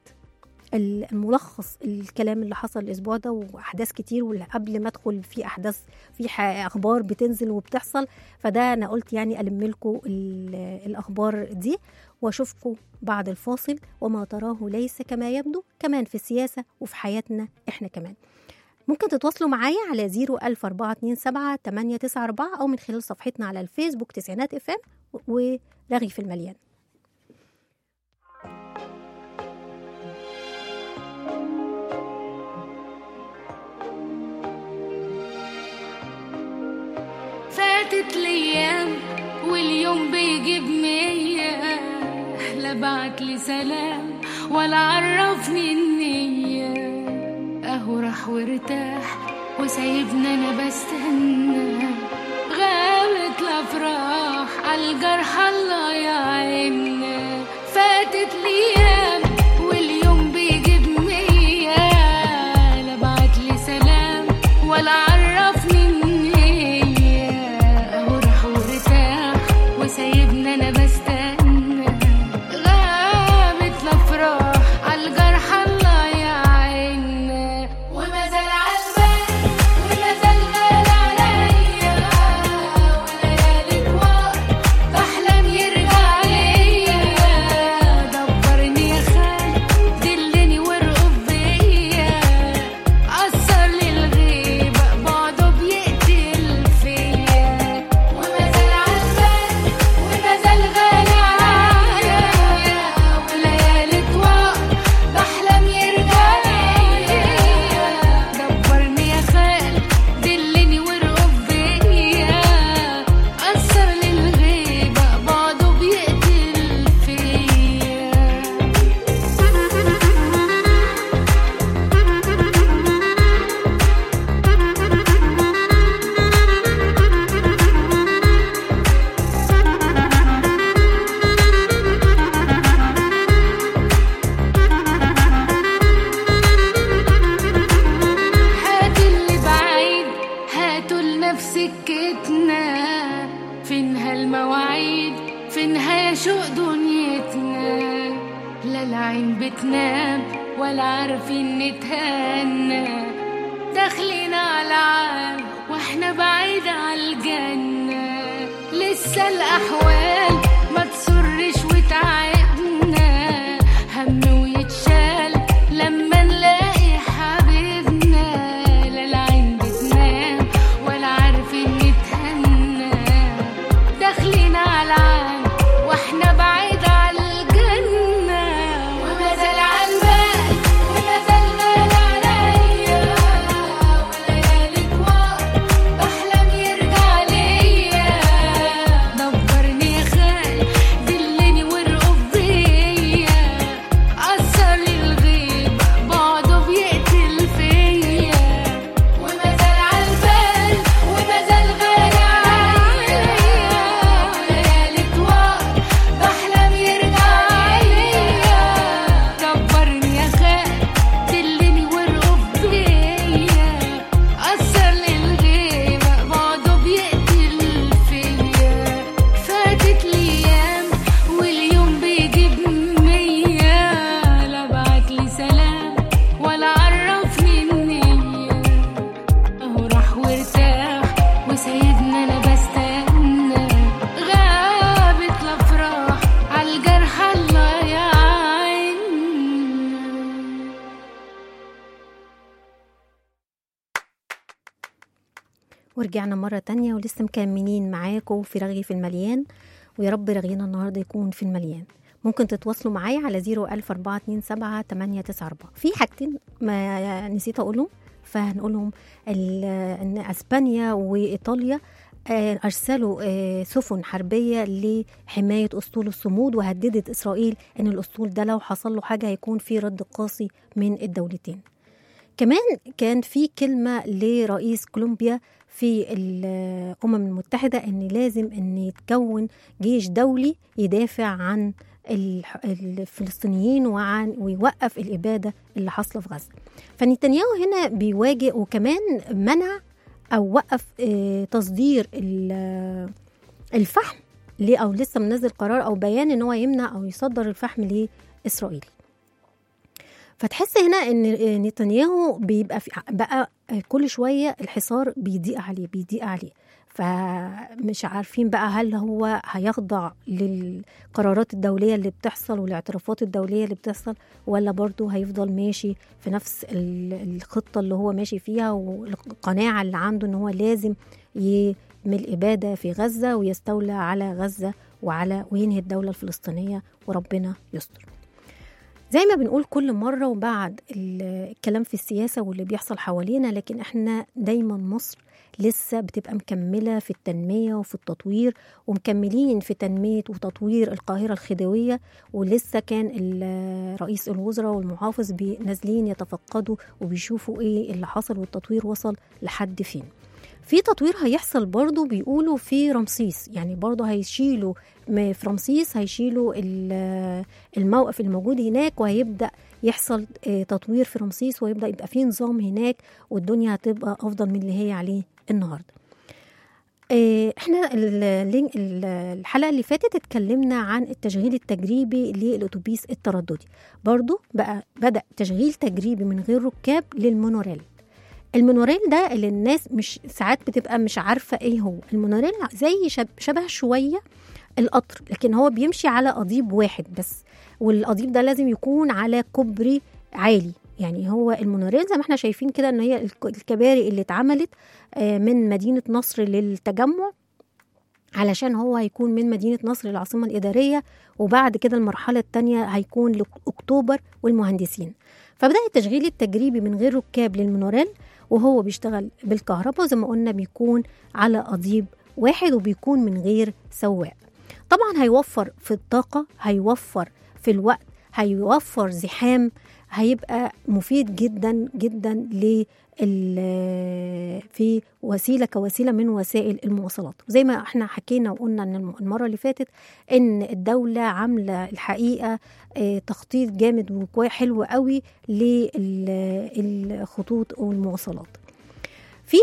الملخص الكلام اللي حصل الاسبوع ده، واحداث كتير. وقبل ما ادخل في احداث في اخبار بتنزل وبتحصل، فده انا قلت يعني الم لكم الاخبار دي. واشوفكم بعد الفاصل. وما تراه ليس كما يبدو، كمان في السياسة وفي حياتنا احنا كمان. ممكن تتواصلوا معايا على زيرو ألف أربعة اتنين سبعة تمانية تسعة أربعة أو من خلال صفحتنا على الفيسبوك تسعينات اف ام ورغيف المليان. فاتت الأيام واليوم بيجيب مية، لا بعت لي سلام ولا عرفني النية. اهو راح وارتاح وسايبنا انا بستنى، غابت الافراح عالجرح الله يعيننا. فاتت الايام واليوم بيجيب مية، لا بعت لي سلام ولا عرفني النية. اهو راح وارتاح وسايبنا انا بستنى، دبرني مواعيد في نهاية شوق دنيتنا، لا العين بتنام ولا عارفين نتهنى، داخلين على عام واحنا بعيد عالجنة، لسه الأحوال ما تسرش وتعبنا، هم ويتشال لما نلاقي حبيبنا، لا العين بتنام ولا عارفين نتهنى، داخلين على عام واحنا بعيد عالجنة، وما زال عالبال وما زال غال عليا، وليالي طوال بحلم يرجع ليا، دبرني يا خال دلني وارقب بيا، أثر الغيب بعده بيقتل فيا، وما زال عالبال وما زال غال عليا، وليالي طوال بحلم يرجع ليا، دبرني يا خال دلني وارقب بيا، أثر الغيب بعده بيقتل فيا، فاتت الأيام واليوم بيجيب مية، لا بعتلي سلام ولا عرفني النية، اهو راح وارتاح وسيدنا انا بستنى، غابت الافراح عالجرح الله يعيننا. ورجعنا مرة تانية ولسه مكملين معاكم في رغي في المليان، ويا رب رغينا النهاردة يكون في المليان. ممكن تتواصلوا معايا على زيرو ألف أربعة اتنين سبعة تمانية تسعة أربعة. في حاجتين ما نسيت أقولهم فهنقولهم، ال- إن أسبانيا وإيطاليا آه، أرسلوا آه، سفن حربية لحماية أسطول الصمود، وهددت إسرائيل إن الأسطول ده لو حصل له حاجة هيكون في رد قاسي من الدولتين. كمان كان في كلمة لرئيس كولومبيا في الأمم المتحدة إن لازم إن يتكون جيش دولي يدافع عن الح- الفلسطينيين وعن ويوقف الإبادة اللي حاصلة في غزة. فنتنياهو هنا بيواجه، وكمان منع أو وقف آه، تصدير ال- الفحم ليه، أو لسه منزل قرار أو بيان إن هو يمنع أو يصدر الفحم لإسرائيل. فتحس هنا ان نتنياهو بيبقى في بقى كل شويه الحصار بيضيق عليه بيضيق عليه فمش عارفين بقى هل هو هيخضع للقرارات الدوليه اللي بتحصل والاعترافات الدوليه اللي بتحصل، ولا برضه هيفضل ماشي في نفس ال- الخطه اللي هو ماشي فيها، والقناعه اللي عنده ان هو لازم يعمل اباده في غزه ويستولى على غزه وعلى وينهي الدوله الفلسطينيه، وربنا يستر. زي ما بنقول كل مرة وبعد الكلام في السياسة واللي بيحصل حوالينا، لكن احنا دايما مصر لسه بتبقى مكملة في التنمية وفي التطوير، ومكملين في تنمية وتطوير القاهرة الخديوية، ولسه كان ال- رئيس الوزراء والمحافظ نازلين يتفقدوا وبيشوفوا ايه اللي حصل والتطوير وصل لحد فين. في تطوير هيحصل برضو بيقولوا في رمسيس، يعني برضو هيشيلوا م- في رمسيس هيشيلوا ال- الموقف الموجود هناك، وهيبدأ يحصل آه، تطوير في رمسيس، ويبدأ يبقى في نظام هناك، والدنيا هتبقى أفضل من اللي هي عليه النهاردة. آه، احنا ال- ال- ال- الحلقة اللي فاتت اتكلمنا عن التشغيل التجريبي للأتوبيس الترددي، برضو بقى بدأ تشغيل تجريبي من غير ركاب للمونوريل. المونوريل ده اللي الناس مش ساعات بتبقى مش عارفة ايه هو المونوريل، زي شب- شبه شوية القطر، لكن هو بيمشي على قضيب واحد بس، والقضيب ده لازم يكون على كوبري عالي. يعني هو المونوريل زي ما احنا شايفين كده ان هي الك- الكباري اللي اتعملت آه، من مدينة نصر للتجمع، علشان هو هيكون من مدينة نصر للعاصمة الإدارية، وبعد كده المرحلة التانية هيكون لأكتوبر والمهندسين. فبدأ التشغيل التجريبي من غير ركاب للمونوريل، وهو بيشتغل بالكهرباء زي ما قلنا، بيكون على قضيب واحد وبيكون من غير سواق. طبعا هيوفر في الطاقة، هيوفر في الوقت، هيوفر زحام، هيبقى مفيد جدا جدا لل في وسيلة كوسيلة من وسائل المواصلات. زي ما احنا حكينا وقلنا ان المرة اللي فاتت ان الدولة عاملة الحقيقة اه تخطيط جامد وحلو قوي للخطوط والمواصلات. في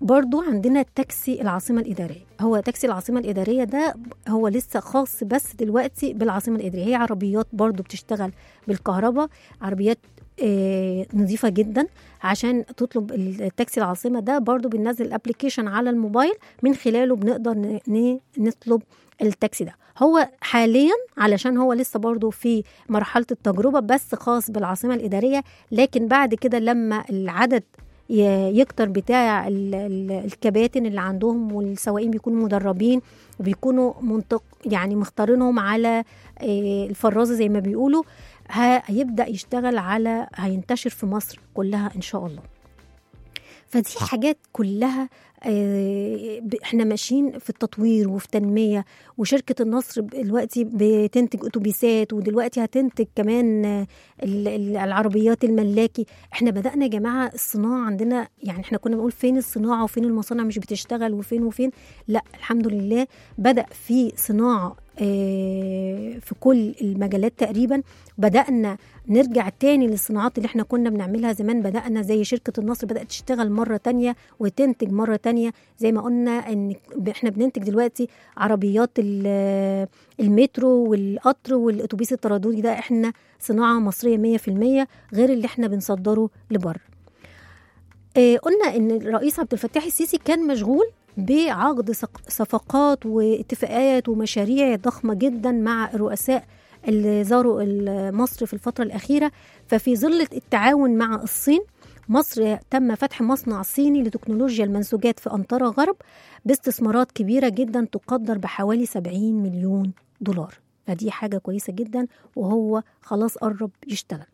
برضو عندنا التاكسي العاصمة الإدارية. هو تاكسي العاصمة الإدارية ده هو لسه خاص بس دلوقتي بالعاصمة الإدارية. هي عربيات برضو بتشتغل بالكهرباء، عربيات آه نظيفة جدا. عشان تطلب التاكسي العاصمة ده برضو بننزل ابليكيشن على الموبايل، من خلاله بنقدر نطلب التاكسي ده. هو حاليا علشان هو لسه برضو في مرحلة التجربة بس خاص بالعاصمة الإدارية، لكن بعد كده لما العدد يكتر بتاع الكباتن اللي عندهم والسواقين بيكونوا مدربين وبيكونوا منطق يعني مختارينهم على الفرازة زي ما بيقولوا، هيبدأ يشتغل على هينتشر في مصر كلها إن شاء الله. فدي حاجات كلها احنا ماشيين في التطوير وفي تنمية. وشركة النصر دلوقتي بتنتج اتوبيسات، ودلوقتي هتنتج كمان العربيات الملاكي. احنا بدأنا يا جماعة الصناعة عندنا، يعني احنا كنا بنقول فين الصناعة وفين المصانع مش بتشتغل وفين وفين، لا الحمد لله بدأ في صناعة في كل المجالات تقريبا. بدأنا نرجع تاني للصناعات اللي احنا كنا بنعملها زمان. بدأنا زي شركة النصر بدأت تشتغل مرة تانية وتنتج مرة تانية. زي ما قلنا ان احنا بننتج دلوقتي عربيات المترو والقطر والاتوبيس الترددي، ده احنا صناعة مصرية مية في المية غير اللي احنا بنصدره لبره. اه قلنا ان الرئيس عبد الفتاح السيسي كان مشغول بعقد صفقات واتفاقات ومشاريع ضخمة جدا مع الرؤساء اللي زاروا مصر في الفترة الأخيرة. ففي ظل التعاون مع الصين، مصر تم فتح مصنع صيني لتكنولوجيا المنسوجات في أنطرة غرب باستثمارات كبيرة جدا تقدر بحوالي سبعين مليون دولار. فدي حاجة كويسة جدا وهو خلاص قرب يشتغل.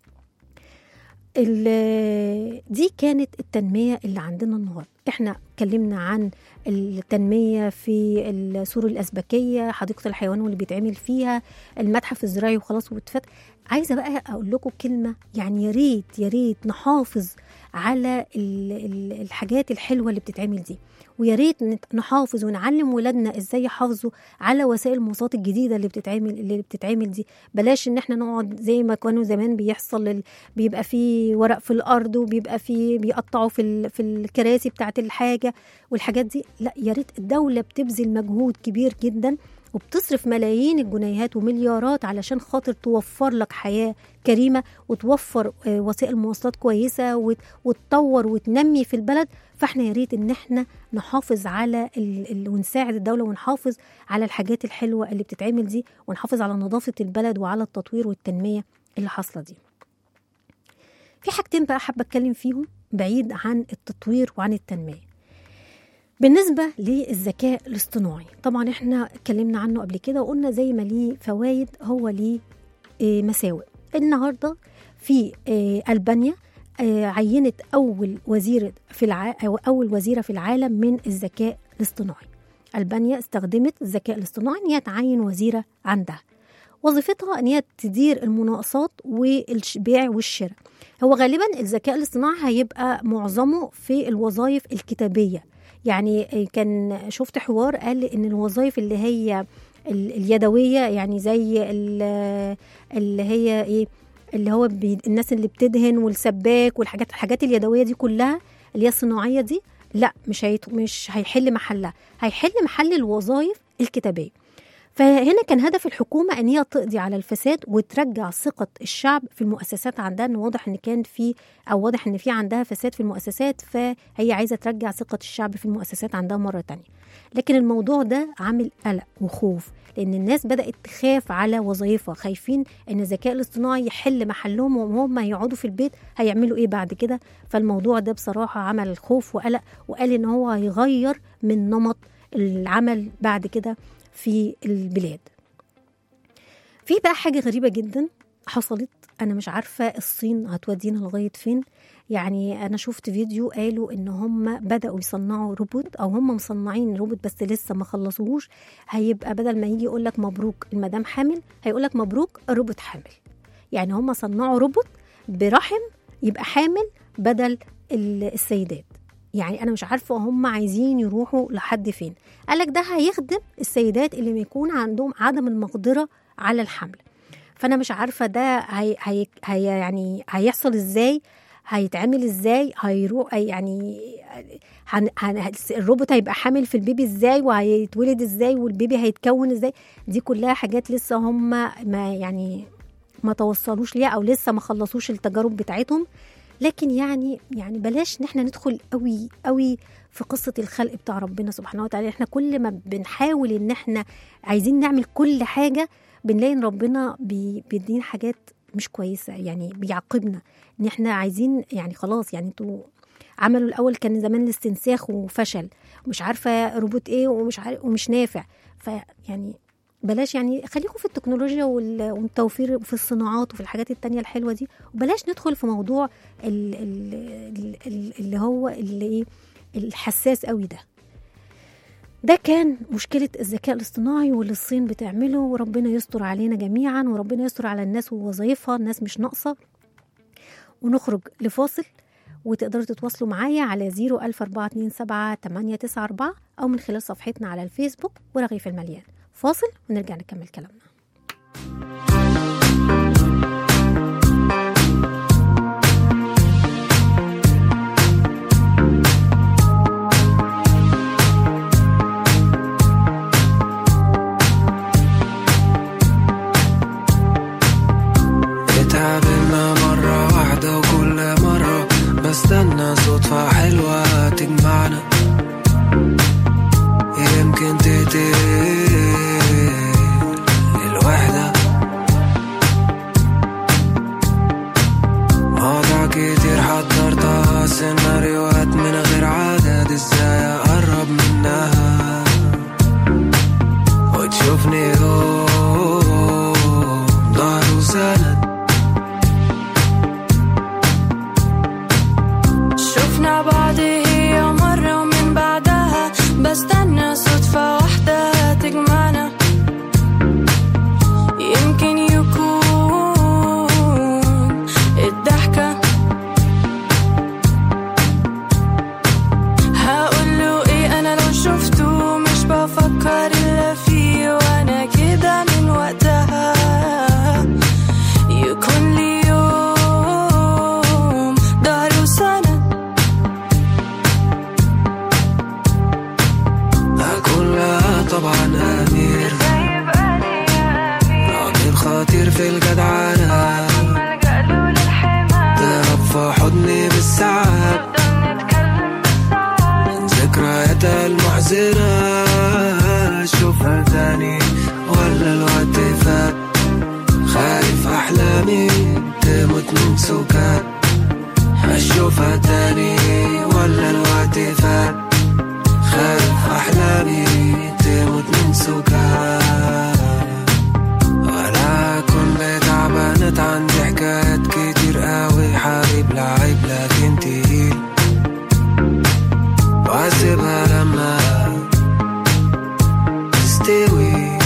دي كانت التنمية اللي عندنا النهاردة. احنا اتكلمنا عن التنمية في السور الأزبكية، حديقة الحيوان واللي بيتعمل فيها، المتحف الزراعي وخلاص واتفتح. عايزة بقى أقول لكم كلمة، يعني يا ريت يا ريت نحافظ على الحاجات الحلوة اللي بتتعمل دي، ويا ريت نحافظ ونعلم ولادنا ازاي يحافظوا على وسائل المواصلات الجديده اللي بتتعمل اللي بتتعمل دي. بلاش ان احنا نقعد زي ما كانوا زمان بيحصل، بيبقى فيه ورق في الارض وبيبقى فيه بيقطعوا في في الكراسي بتاعه الحاجه والحاجات دي. لا يا ريت الدوله بتبذل مجهود كبير جدا وبتصرف ملايين الجنيهات ومليارات علشان خاطر توفر لك حياة كريمة وتوفر وسائل مواصلات كويسة وتطور وتنمي في البلد. فاحنا يا ريت ان احنا نحافظ على ال... ال... ونساعد الدولة ونحافظ على الحاجات الحلوة اللي بتتعمل دي، ونحافظ على نظافة البلد وعلى التطوير والتنمية اللي حاصلة دي. في حاجتين بقى حابة اتكلم فيهم بعيد عن التطوير وعن التنمية. بالنسبة للذكاء الاصطناعي، طبعا احنا اتكلمنا عنه قبل كده وقلنا زي ما ليه فوائد هو ليه مساوئ. النهاردة في ألبانيا عينت أول وزيرة في الع... أو أول وزيرة في العالم من الذكاء الاصطناعي. ألبانيا استخدمت الذكاء الاصطناعي ان هي تعين وزيرة عندها، وظيفتها ان هي تدير المناقصات والبيع والشراء. هو غالبا الذكاء الاصطناعي هيبقى معظمه في الوظائف الكتابية. يعني كان شفت حوار قال ان الوظائف اللي هي اليدويه، يعني زي اللي هي ايه اللي هو الناس اللي بتدهن والسباك والحاجات الحاجات اليدويه دي كلها اللي هي الصناعيه دي، لا مش هيت مش هيحل محلها، هيحل محل الوظائف الكتابيه. فهنا كان هدف الحكومة ان هي تقضي على الفساد وترجع ثقة الشعب في المؤسسات عندها، ان واضح ان كان في او واضح ان في عندها فساد في المؤسسات، فهي عايزة ترجع ثقة الشعب في المؤسسات عندها مرة تانية. لكن الموضوع ده عامل قلق وخوف، لان الناس بدأت تخاف على وظائفها، خايفين ان الذكاء الاصطناعي يحل محلهم وهم هيقعدوا في البيت هيعملوا ايه بعد كده. فالموضوع ده بصراحة عمل خوف وقلق، وقال ان هو هيغير من نمط العمل بعد كده في البلاد. في بقى حاجة غريبة جدا حصلت، أنا مش عارفة الصين هتودينا لغاية فين. يعني أنا شفت فيديو قالوا إن هم بدأوا يصنعوا روبوت، أو هم مصنعين روبوت بس لسه ما خلصوهوش. هيبقى بدل ما يجي يقولك مبروك المدام حامل، هيقولك مبروك الروبوت حامل. يعني هم صنعوا روبوت برحم يبقى حامل بدل السيدات. يعني أنا مش عارفة هم عايزين يروحوا لحد فين. قالك ده هيخدم السيدات اللي ما يكون عندهم عدم المقدرة على الحمل. فأنا مش عارفة ده هي هي هي يعني هيحصل إزاي. هيتعمل ازاي، هيروح يعني هن... هن... الروبوت هيبقى حامل في البيبي ازاي، وهيتولد ازاي، والبيبي هيتكون ازاي. دي كلها حاجات لسه هم ما يعني ما توصلوش ليها، او لسه ما خلصوش التجارب بتاعتهم. لكن يعني يعني بلاش ان احنا ندخل قوي قوي في قصة الخلق بتاع ربنا سبحانه وتعالى. احنا كل ما بنحاول ان احنا عايزين نعمل كل حاجة، بنلاقي ان ربنا بي... بيدينا حاجات مش كويسة، يعني بيعاقبنا ان احنا عايزين يعني خلاص. يعني انتوا عملوا الاول كان زمان الاستنساخ وفشل، ومش عارفة روبوت ايه ومش عارف ومش نافع. فيعني بلاش، يعني خليكم في التكنولوجيا والتوفير في الصناعات وفي الحاجات التانية الحلوة دي، وبلاش ندخل في موضوع ال ال ال اللي هو اللي ايه الحساس قوي ده. ده كان مشكلة الذكاء الاصطناعي واللي الصين بتعمله، وربنا يستر علينا جميعا، وربنا يستر على الناس ووظائفها. الناس مش ناقصة. ونخرج لفاصل، وتقدروا تتواصلوا معايا على زيرو ألف أربعة اتنين سبعة تمانية تسعة أربعة أو من خلال صفحتنا على الفيسبوك ورغيف المليان. فاصل ونرجع نكمل كلامنا. اتقابلنا مرة واحدة وكل مرة بستنى صدفة حلوة تجمعنا، يمكن تقتل الوحدة. مواضيع كتير حضرتها، سيناريوهات من غير عدد، ازاي اقرب منها وتشوفني يوم ضهر وسند. شفنا بعض هي مرة ومن بعدها بستنى صدفة واحدة تجمعنا، يمكن يكون الضحكة. هقوله ايه انا لو شفته، مش بفكر الا فيه، وانا كده من وقتها يكون لي يوم ضهر وسند. طبعا أمير راجل خطير في الجدعنة، ضرب في حضني بالساعات من ذكرياتها المحزنة. أشوفها تاني ولا الوقت فات، خايف أحلامي تموت من سكات. أشوفها تاني ولا الوقت فات، خايف أحلامي تموت من سكات. وأنا كنت تعبانة، عندي حكايات كتير قوي، حبيب لعيب لكن تقيل، وأسيبها لما تستوي.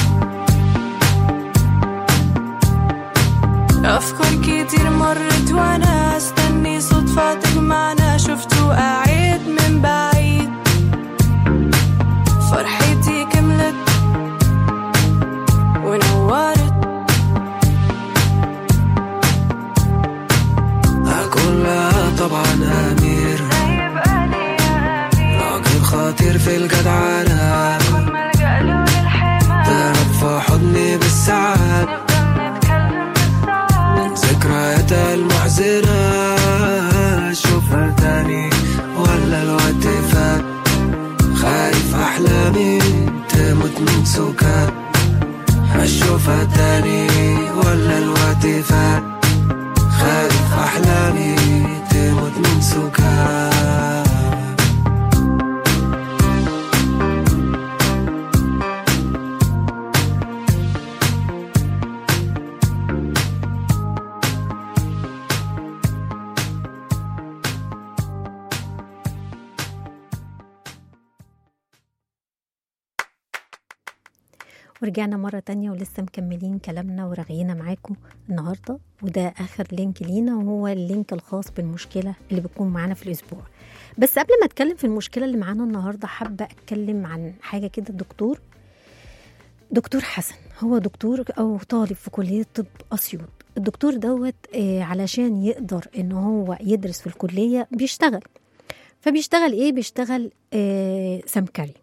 أفكار كتير مرت وأنا استني صدفة تجمعنا، شفته قاعد من بعيد، فرحتي كملت ونورت. كلها طبعا أمير راجل خطير في الجدعنة، ضرب في حضني بالساعات من ذكرياتها المحزنة. أشوفها تاني ولا الوقت فات، خايف أحلامي تموت من سكات. أشوفها تاني ولا الوقت فات، خايف أحلامي تموت من سكات. ورجعنا مرة تانية ولسه مكملين كلامنا ورغينا معاكم النهاردة، وده آخر لينك لينا، وهو اللينك الخاص بالمشكلة اللي بتكون معانا في الأسبوع. بس قبل ما أتكلم في المشكلة اللي معانا النهاردة، حابة أتكلم عن حاجة كده. الدكتور دكتور حسن هو دكتور أو طالب في كلية طب أسيوط. الدكتور دوت آه علشان يقدر ان هو يدرس في الكلية بيشتغل. فبيشتغل ايه؟ بيشتغل آه سمكري.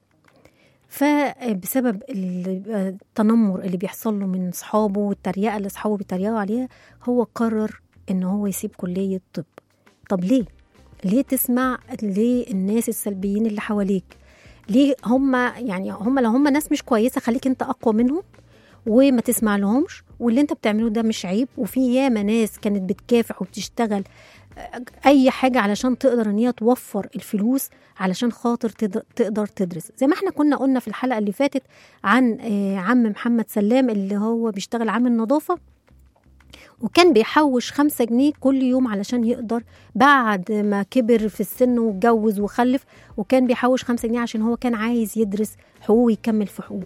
فبسبب التنمر اللي بيحصل له من صحابه والتريقة اللي صحابه بيتريقوا عليها، هو قرر ان هو يسيب كلية طب. طب ليه؟ ليه تسمع للناس السلبيين اللي حواليك؟ ليه هم يعني هم لو هم ناس مش كويسة خليك انت اقوى منهم وما تسمع لهمش، واللي انت بتعمله ده مش عيب. وفي ياما ناس كانت بتكافح وبتشتغل اي حاجة علشان تقدر ان هي توفر الفلوس علشان خاطر تقدر تدرس. زي ما احنا كنا قلنا في الحلقة اللي فاتت عن عم محمد سلام اللي هو بيشتغل عامل نظافة، وكان بيحوش خمسة جنيه كل يوم علشان يقدر بعد ما كبر في السن واتجوز وخلف، وكان بيحوش خمسة جنيه عشان هو كان عايز يدرس حقوق ويكمل في حقوق.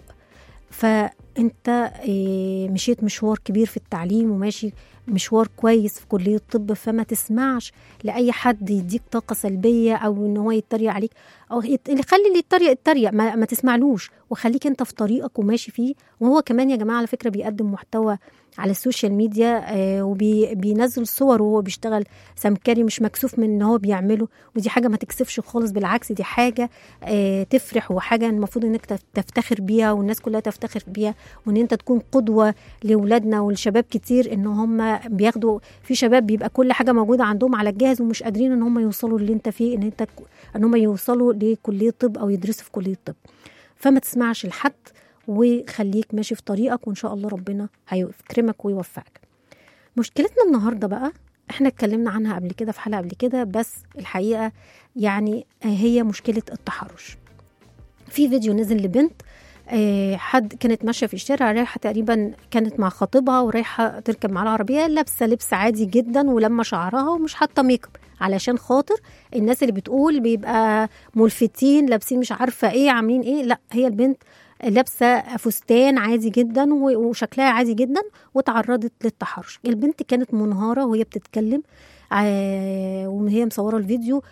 فانت مشيت مشوار كبير في التعليم وماشي مشوار كويس في كلية الطب، فما تسمعش لأي حد يديك طاقة سلبية أو إن هو يتريق عليك، أو اللي خلي اللي يتريق يتريق ما, ما تسمعلوش، وخليك أنت في طريقك وماشي فيه. وهو كمان يا جماعة على فكرة بيقدم محتوى على السوشيال ميديا آه وبينزل صور وهو بيشتغل سمكري، مش مكسوف من إن هو بيعمله، ودي حاجة ما تكسفش خالص، بالعكس دي حاجة آه تفرح، وحاجة المفروض إنك تفتخر بيها والناس كلها تفتخر بيها، وإن أنت تكون قدوة لأولادنا والشباب كتير إن هم بياخدوا. في شباب بيبقى كل حاجة موجودة عندهم على الجاهز ومش قادرين إن هم يوصلوا اللي أنت فيه، إن أنت إن هم يوصلوا لكلية طب أو يدرسوا في كلية طب. فما تسمعش لحد وخليك ماشي في طريقك، وإن شاء الله ربنا هيكرمك ويوفقك. مشكلتنا النهاردة بقى احنا اتكلمنا عنها قبل كده في حلقة قبل كده، بس الحقيقة يعني هي مشكلة التحرش. في فيديو نزل لبنت حد كانت ماشية في الشارع رايحة تقريبا كانت مع خطيبها ورايحة تركب مع العربية، لابسة لبس عادي جدا ولما شعرها ومش حاطة ميك اب، علشان خاطر الناس اللي بتقول بيبقى ملفتين لابسين مش عارفة ايه عاملين ايه. لا، هي البنت لابسة فستان عادي جدا وشكلها عادي جدا وتعرضت للتحرش. البنت كانت منهارة وهي بتتكلم آه وهي مصورة الفيديو،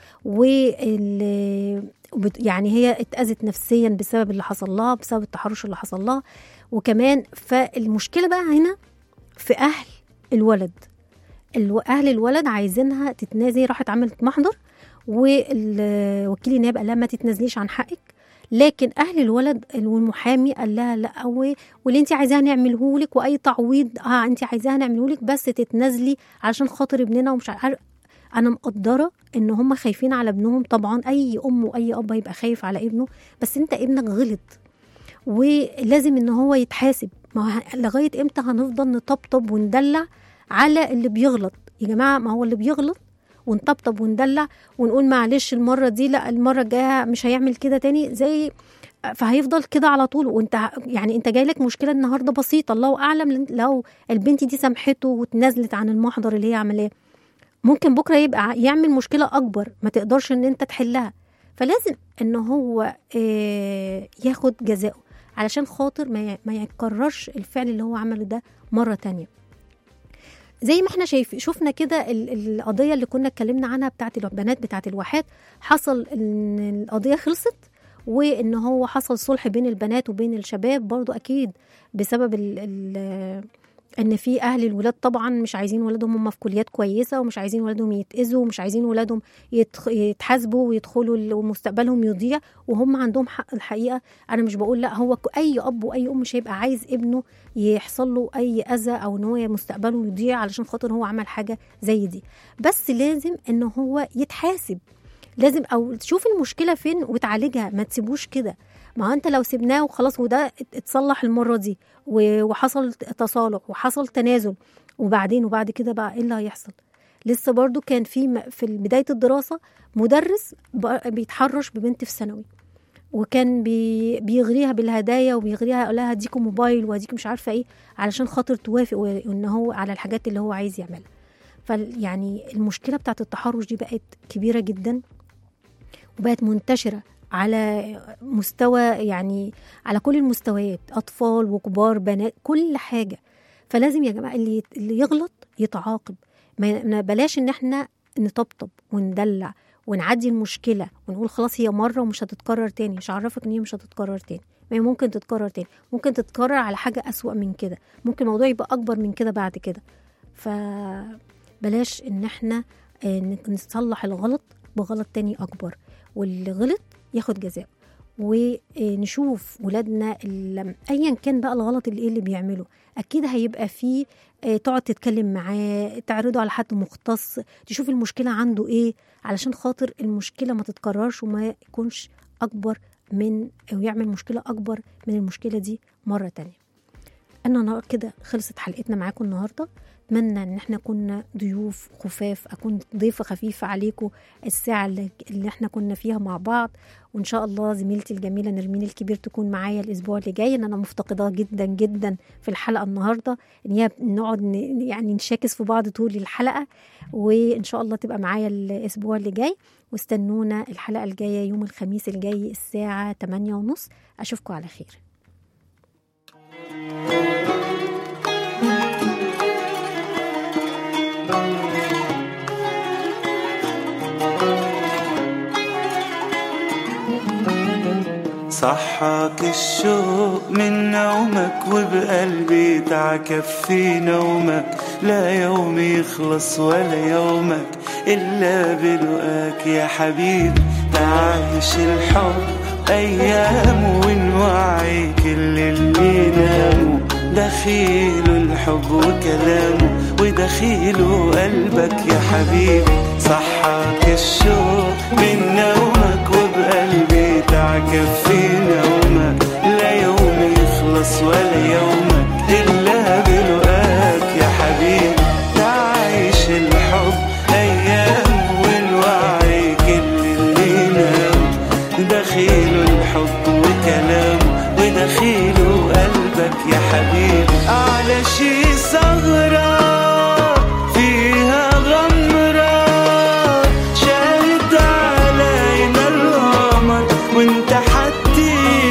وال يعني هي اتأذت نفسيا بسبب اللي حصل لها، بسبب التحرش اللي حصل لها. وكمان فالمشكلة بقى هنا في أهل الولد. أهل الولد عايزينها تتنازل، راحت عملت محضر والوكيل النيابة قال لها ما تتنازليش عن حقك، لكن أهل الولد والمحامي قال لها لا، واللي انت عايزاها نعمله لك وأي تعويض ها انت عايزاها نعمله لك، بس تتنازلي عشان خاطر ابننا. ومش عارف، أنا مقدرة إن هم خايفين على ابنهم، طبعا أي أم وأي أب هيبقى خايف على ابنه، بس أنت ابنك غلط ولازم إن هو يتحاسب. ما لغاية إمتى هنفضل نطبطب وندلع على اللي بيغلط يا جماعة؟ ما هو اللي بيغلط ونطبطب وندلع ونقول معلش المرة دي لا، المرة الجاية مش هيعمل كده تاني، زي فهيفضل كده على طول. وانت يعني انت جاي لك مشكلة النهاردة بسيطة، الله أعلم لو البنت دي سامحته وتنازلت عن المحضر اللي هي عمليه، ممكن بكرة يبقى يعمل مشكلة أكبر ما تقدرش إن أنت تحلها. فلازم إن هو ياخد جزاؤه علشان خاطر ما يكررش الفعل اللي هو عمله ده مرة تانية. زي ما احنا شايف شفنا كده القضية اللي كنا اتكلمنا عنها بتاعت البنات بتاعت الواحات، حصل إن القضية خلصت وإن هو حصل صلح بين البنات وبين الشباب، برضو أكيد بسبب ال ال ان في اهل الولاد طبعا مش عايزين ولادهم هم في كليات كويسه، ومش عايزين ولادهم يتاذوا، ومش عايزين ولادهم يتخ... يتحاسبوا ويدخلوا ومستقبلهم يضيع، وهم عندهم حق. الحقيقه انا مش بقول لا، هو اي اب واي ام مش هيبقى عايز ابنه يحصل له اي اذى او ان هو مستقبله يضيع علشان خاطر هو عمل حاجه زي دي، بس لازم ان هو يتحاسب، لازم او تشوف المشكله فين وتعالجها، ما تسيبوش كده. ما انت لو سيبناه وخلاص وده اتصلح المرة دي وحصل تصالح وحصل تنازل، وبعدين وبعد كده بقى ايه اللي هيحصل؟ لسه برضو كان في في بداية الدراسة مدرس بيتحرش ببنت في ثانوي، وكان بي بيغريها بالهدايا وبيغريها يقول لها هديكم موبايل وهديكم مش عارفة ايه علشان خاطر توافق وان هو على الحاجات اللي هو عايز يعملها. فيعني المشكلة بتاعت التحرش دي بقت كبيرة جدا وبقت منتشرة على مستوى يعني على كل المستويات، أطفال وكبار بنات كل حاجة. فلازم يا جماعة اللي اللي يغلط يتعاقب، ما بلاش إن احنا نطبطب وندلع ونعدي المشكلة ونقول خلاص هي مرة ومش هتتكرر تاني. مش عارفك إن هي مش هتتكرر تاني، ما هي ممكن تتكرر تاني، ممكن تتكرر على حاجة أسوأ من كده، ممكن الموضوع يبقى أكبر من كده بعد كده. فبلاش ان احنا نصلح الغلط بغلط تاني اكبر، واللي غلط ياخد جزاء. ونشوف ولادنا ايا كان بقى الغلط اللي ايه اللي بيعمله، اكيد هيبقى فيه تقعد تتكلم معاه، تعرضه على حد مختص، تشوف المشكلة عنده ايه علشان خاطر المشكلة ما تتكررش وما يكونش اكبر من او يعمل مشكلة اكبر من المشكلة دي مرة تانية. انا كده خلصت حلقتنا معاكم النهاردة. اتمنى ان احنا كنا ضيوف خفاف، اكون ضيفة خفيفة عليكم الساعة اللي احنا كنا فيها مع بعض. وان شاء الله زميلتي الجميلة نرمين الكبير تكون معايا الاسبوع اللي جاي، ان انا مفتقدة جدا جدا في الحلقة النهاردة، ان هي نقعد يعني نشاكس في بعض طول الحلقة. وان شاء الله تبقى معايا الاسبوع اللي جاي، واستنونا الحلقة الجاية يوم الخميس الجاي الساعة تمانية ونص. اشوفكم على خير. صحاك الشوق من نومك وبقلبي تعكف في نومك، لا يوم يخلص ولا يومك إلا بلقاك يا حبيبي. تعيش الحب أيام ونوعي كل اللي ناموا، دخيله الحب وكلامه ودخيله قلبك يا حبيبي. صحاك الشوق من نومك وبقلبي تعكف في نومك، لا يوم يخلص ولا يومك إلا بلقاك يا حبيبي. تعيش الحب أيام ونوعي كل اللي نام، دخيله الحب وكلامه ودخيله قلبك يا حبيبي. على شي ثغرة فيها غمرة شاهد علينا القمر، وانت حدي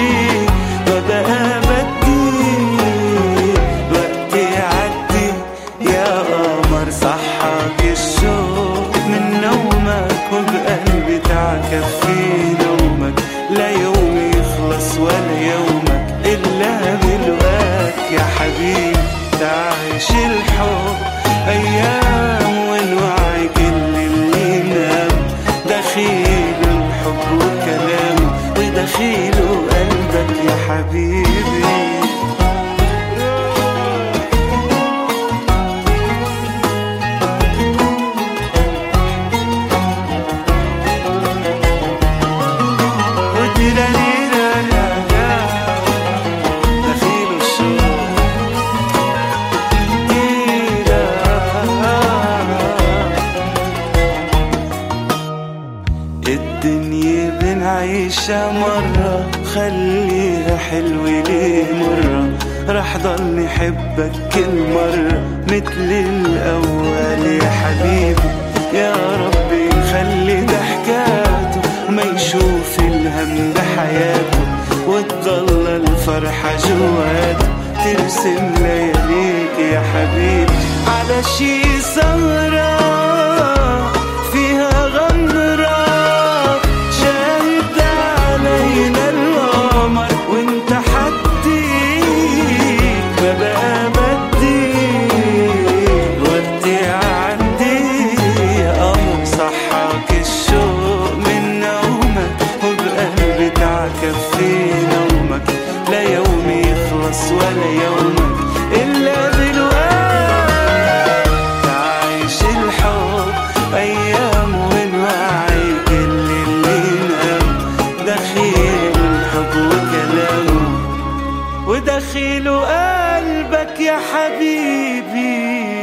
وبقى بدي وقتي عدي يا قمر. صحاك الشوق من نومك وبقلبي تعكف في نومك، لا يوم يخلص ولا يومك إلا بلقاك يا حبيبي. تعيش الحب أيام ونوعي كل اللي نام، دخيل الحب وكلامه ودخيله قلبك يا حبيبي. الدنيا بنعيشها مرة، خليها حلوة ليه مرة، رح ضل نحبك كل مرة مثل الأول يا حبيبي. يا ربي خلي ضحكاته وما يشوف الهم بحياته، وتضل الفرحة جواته ترسم لياليك يا حبيبي. على شي سهرة فيها غمرة شاهد علينا القمر، وانت حدي ما بقى بدي وقتي عندي يا قمر. صحاك الشوق من نومك وبقلبي تعكف في نومك، لا يوم يخلص ولا يومك إلا بلقاك. تعيش الحب أيام ونوعي كل اللي نام، دخيل الحب وكلامه ودخيله قلبك يا حبيبي.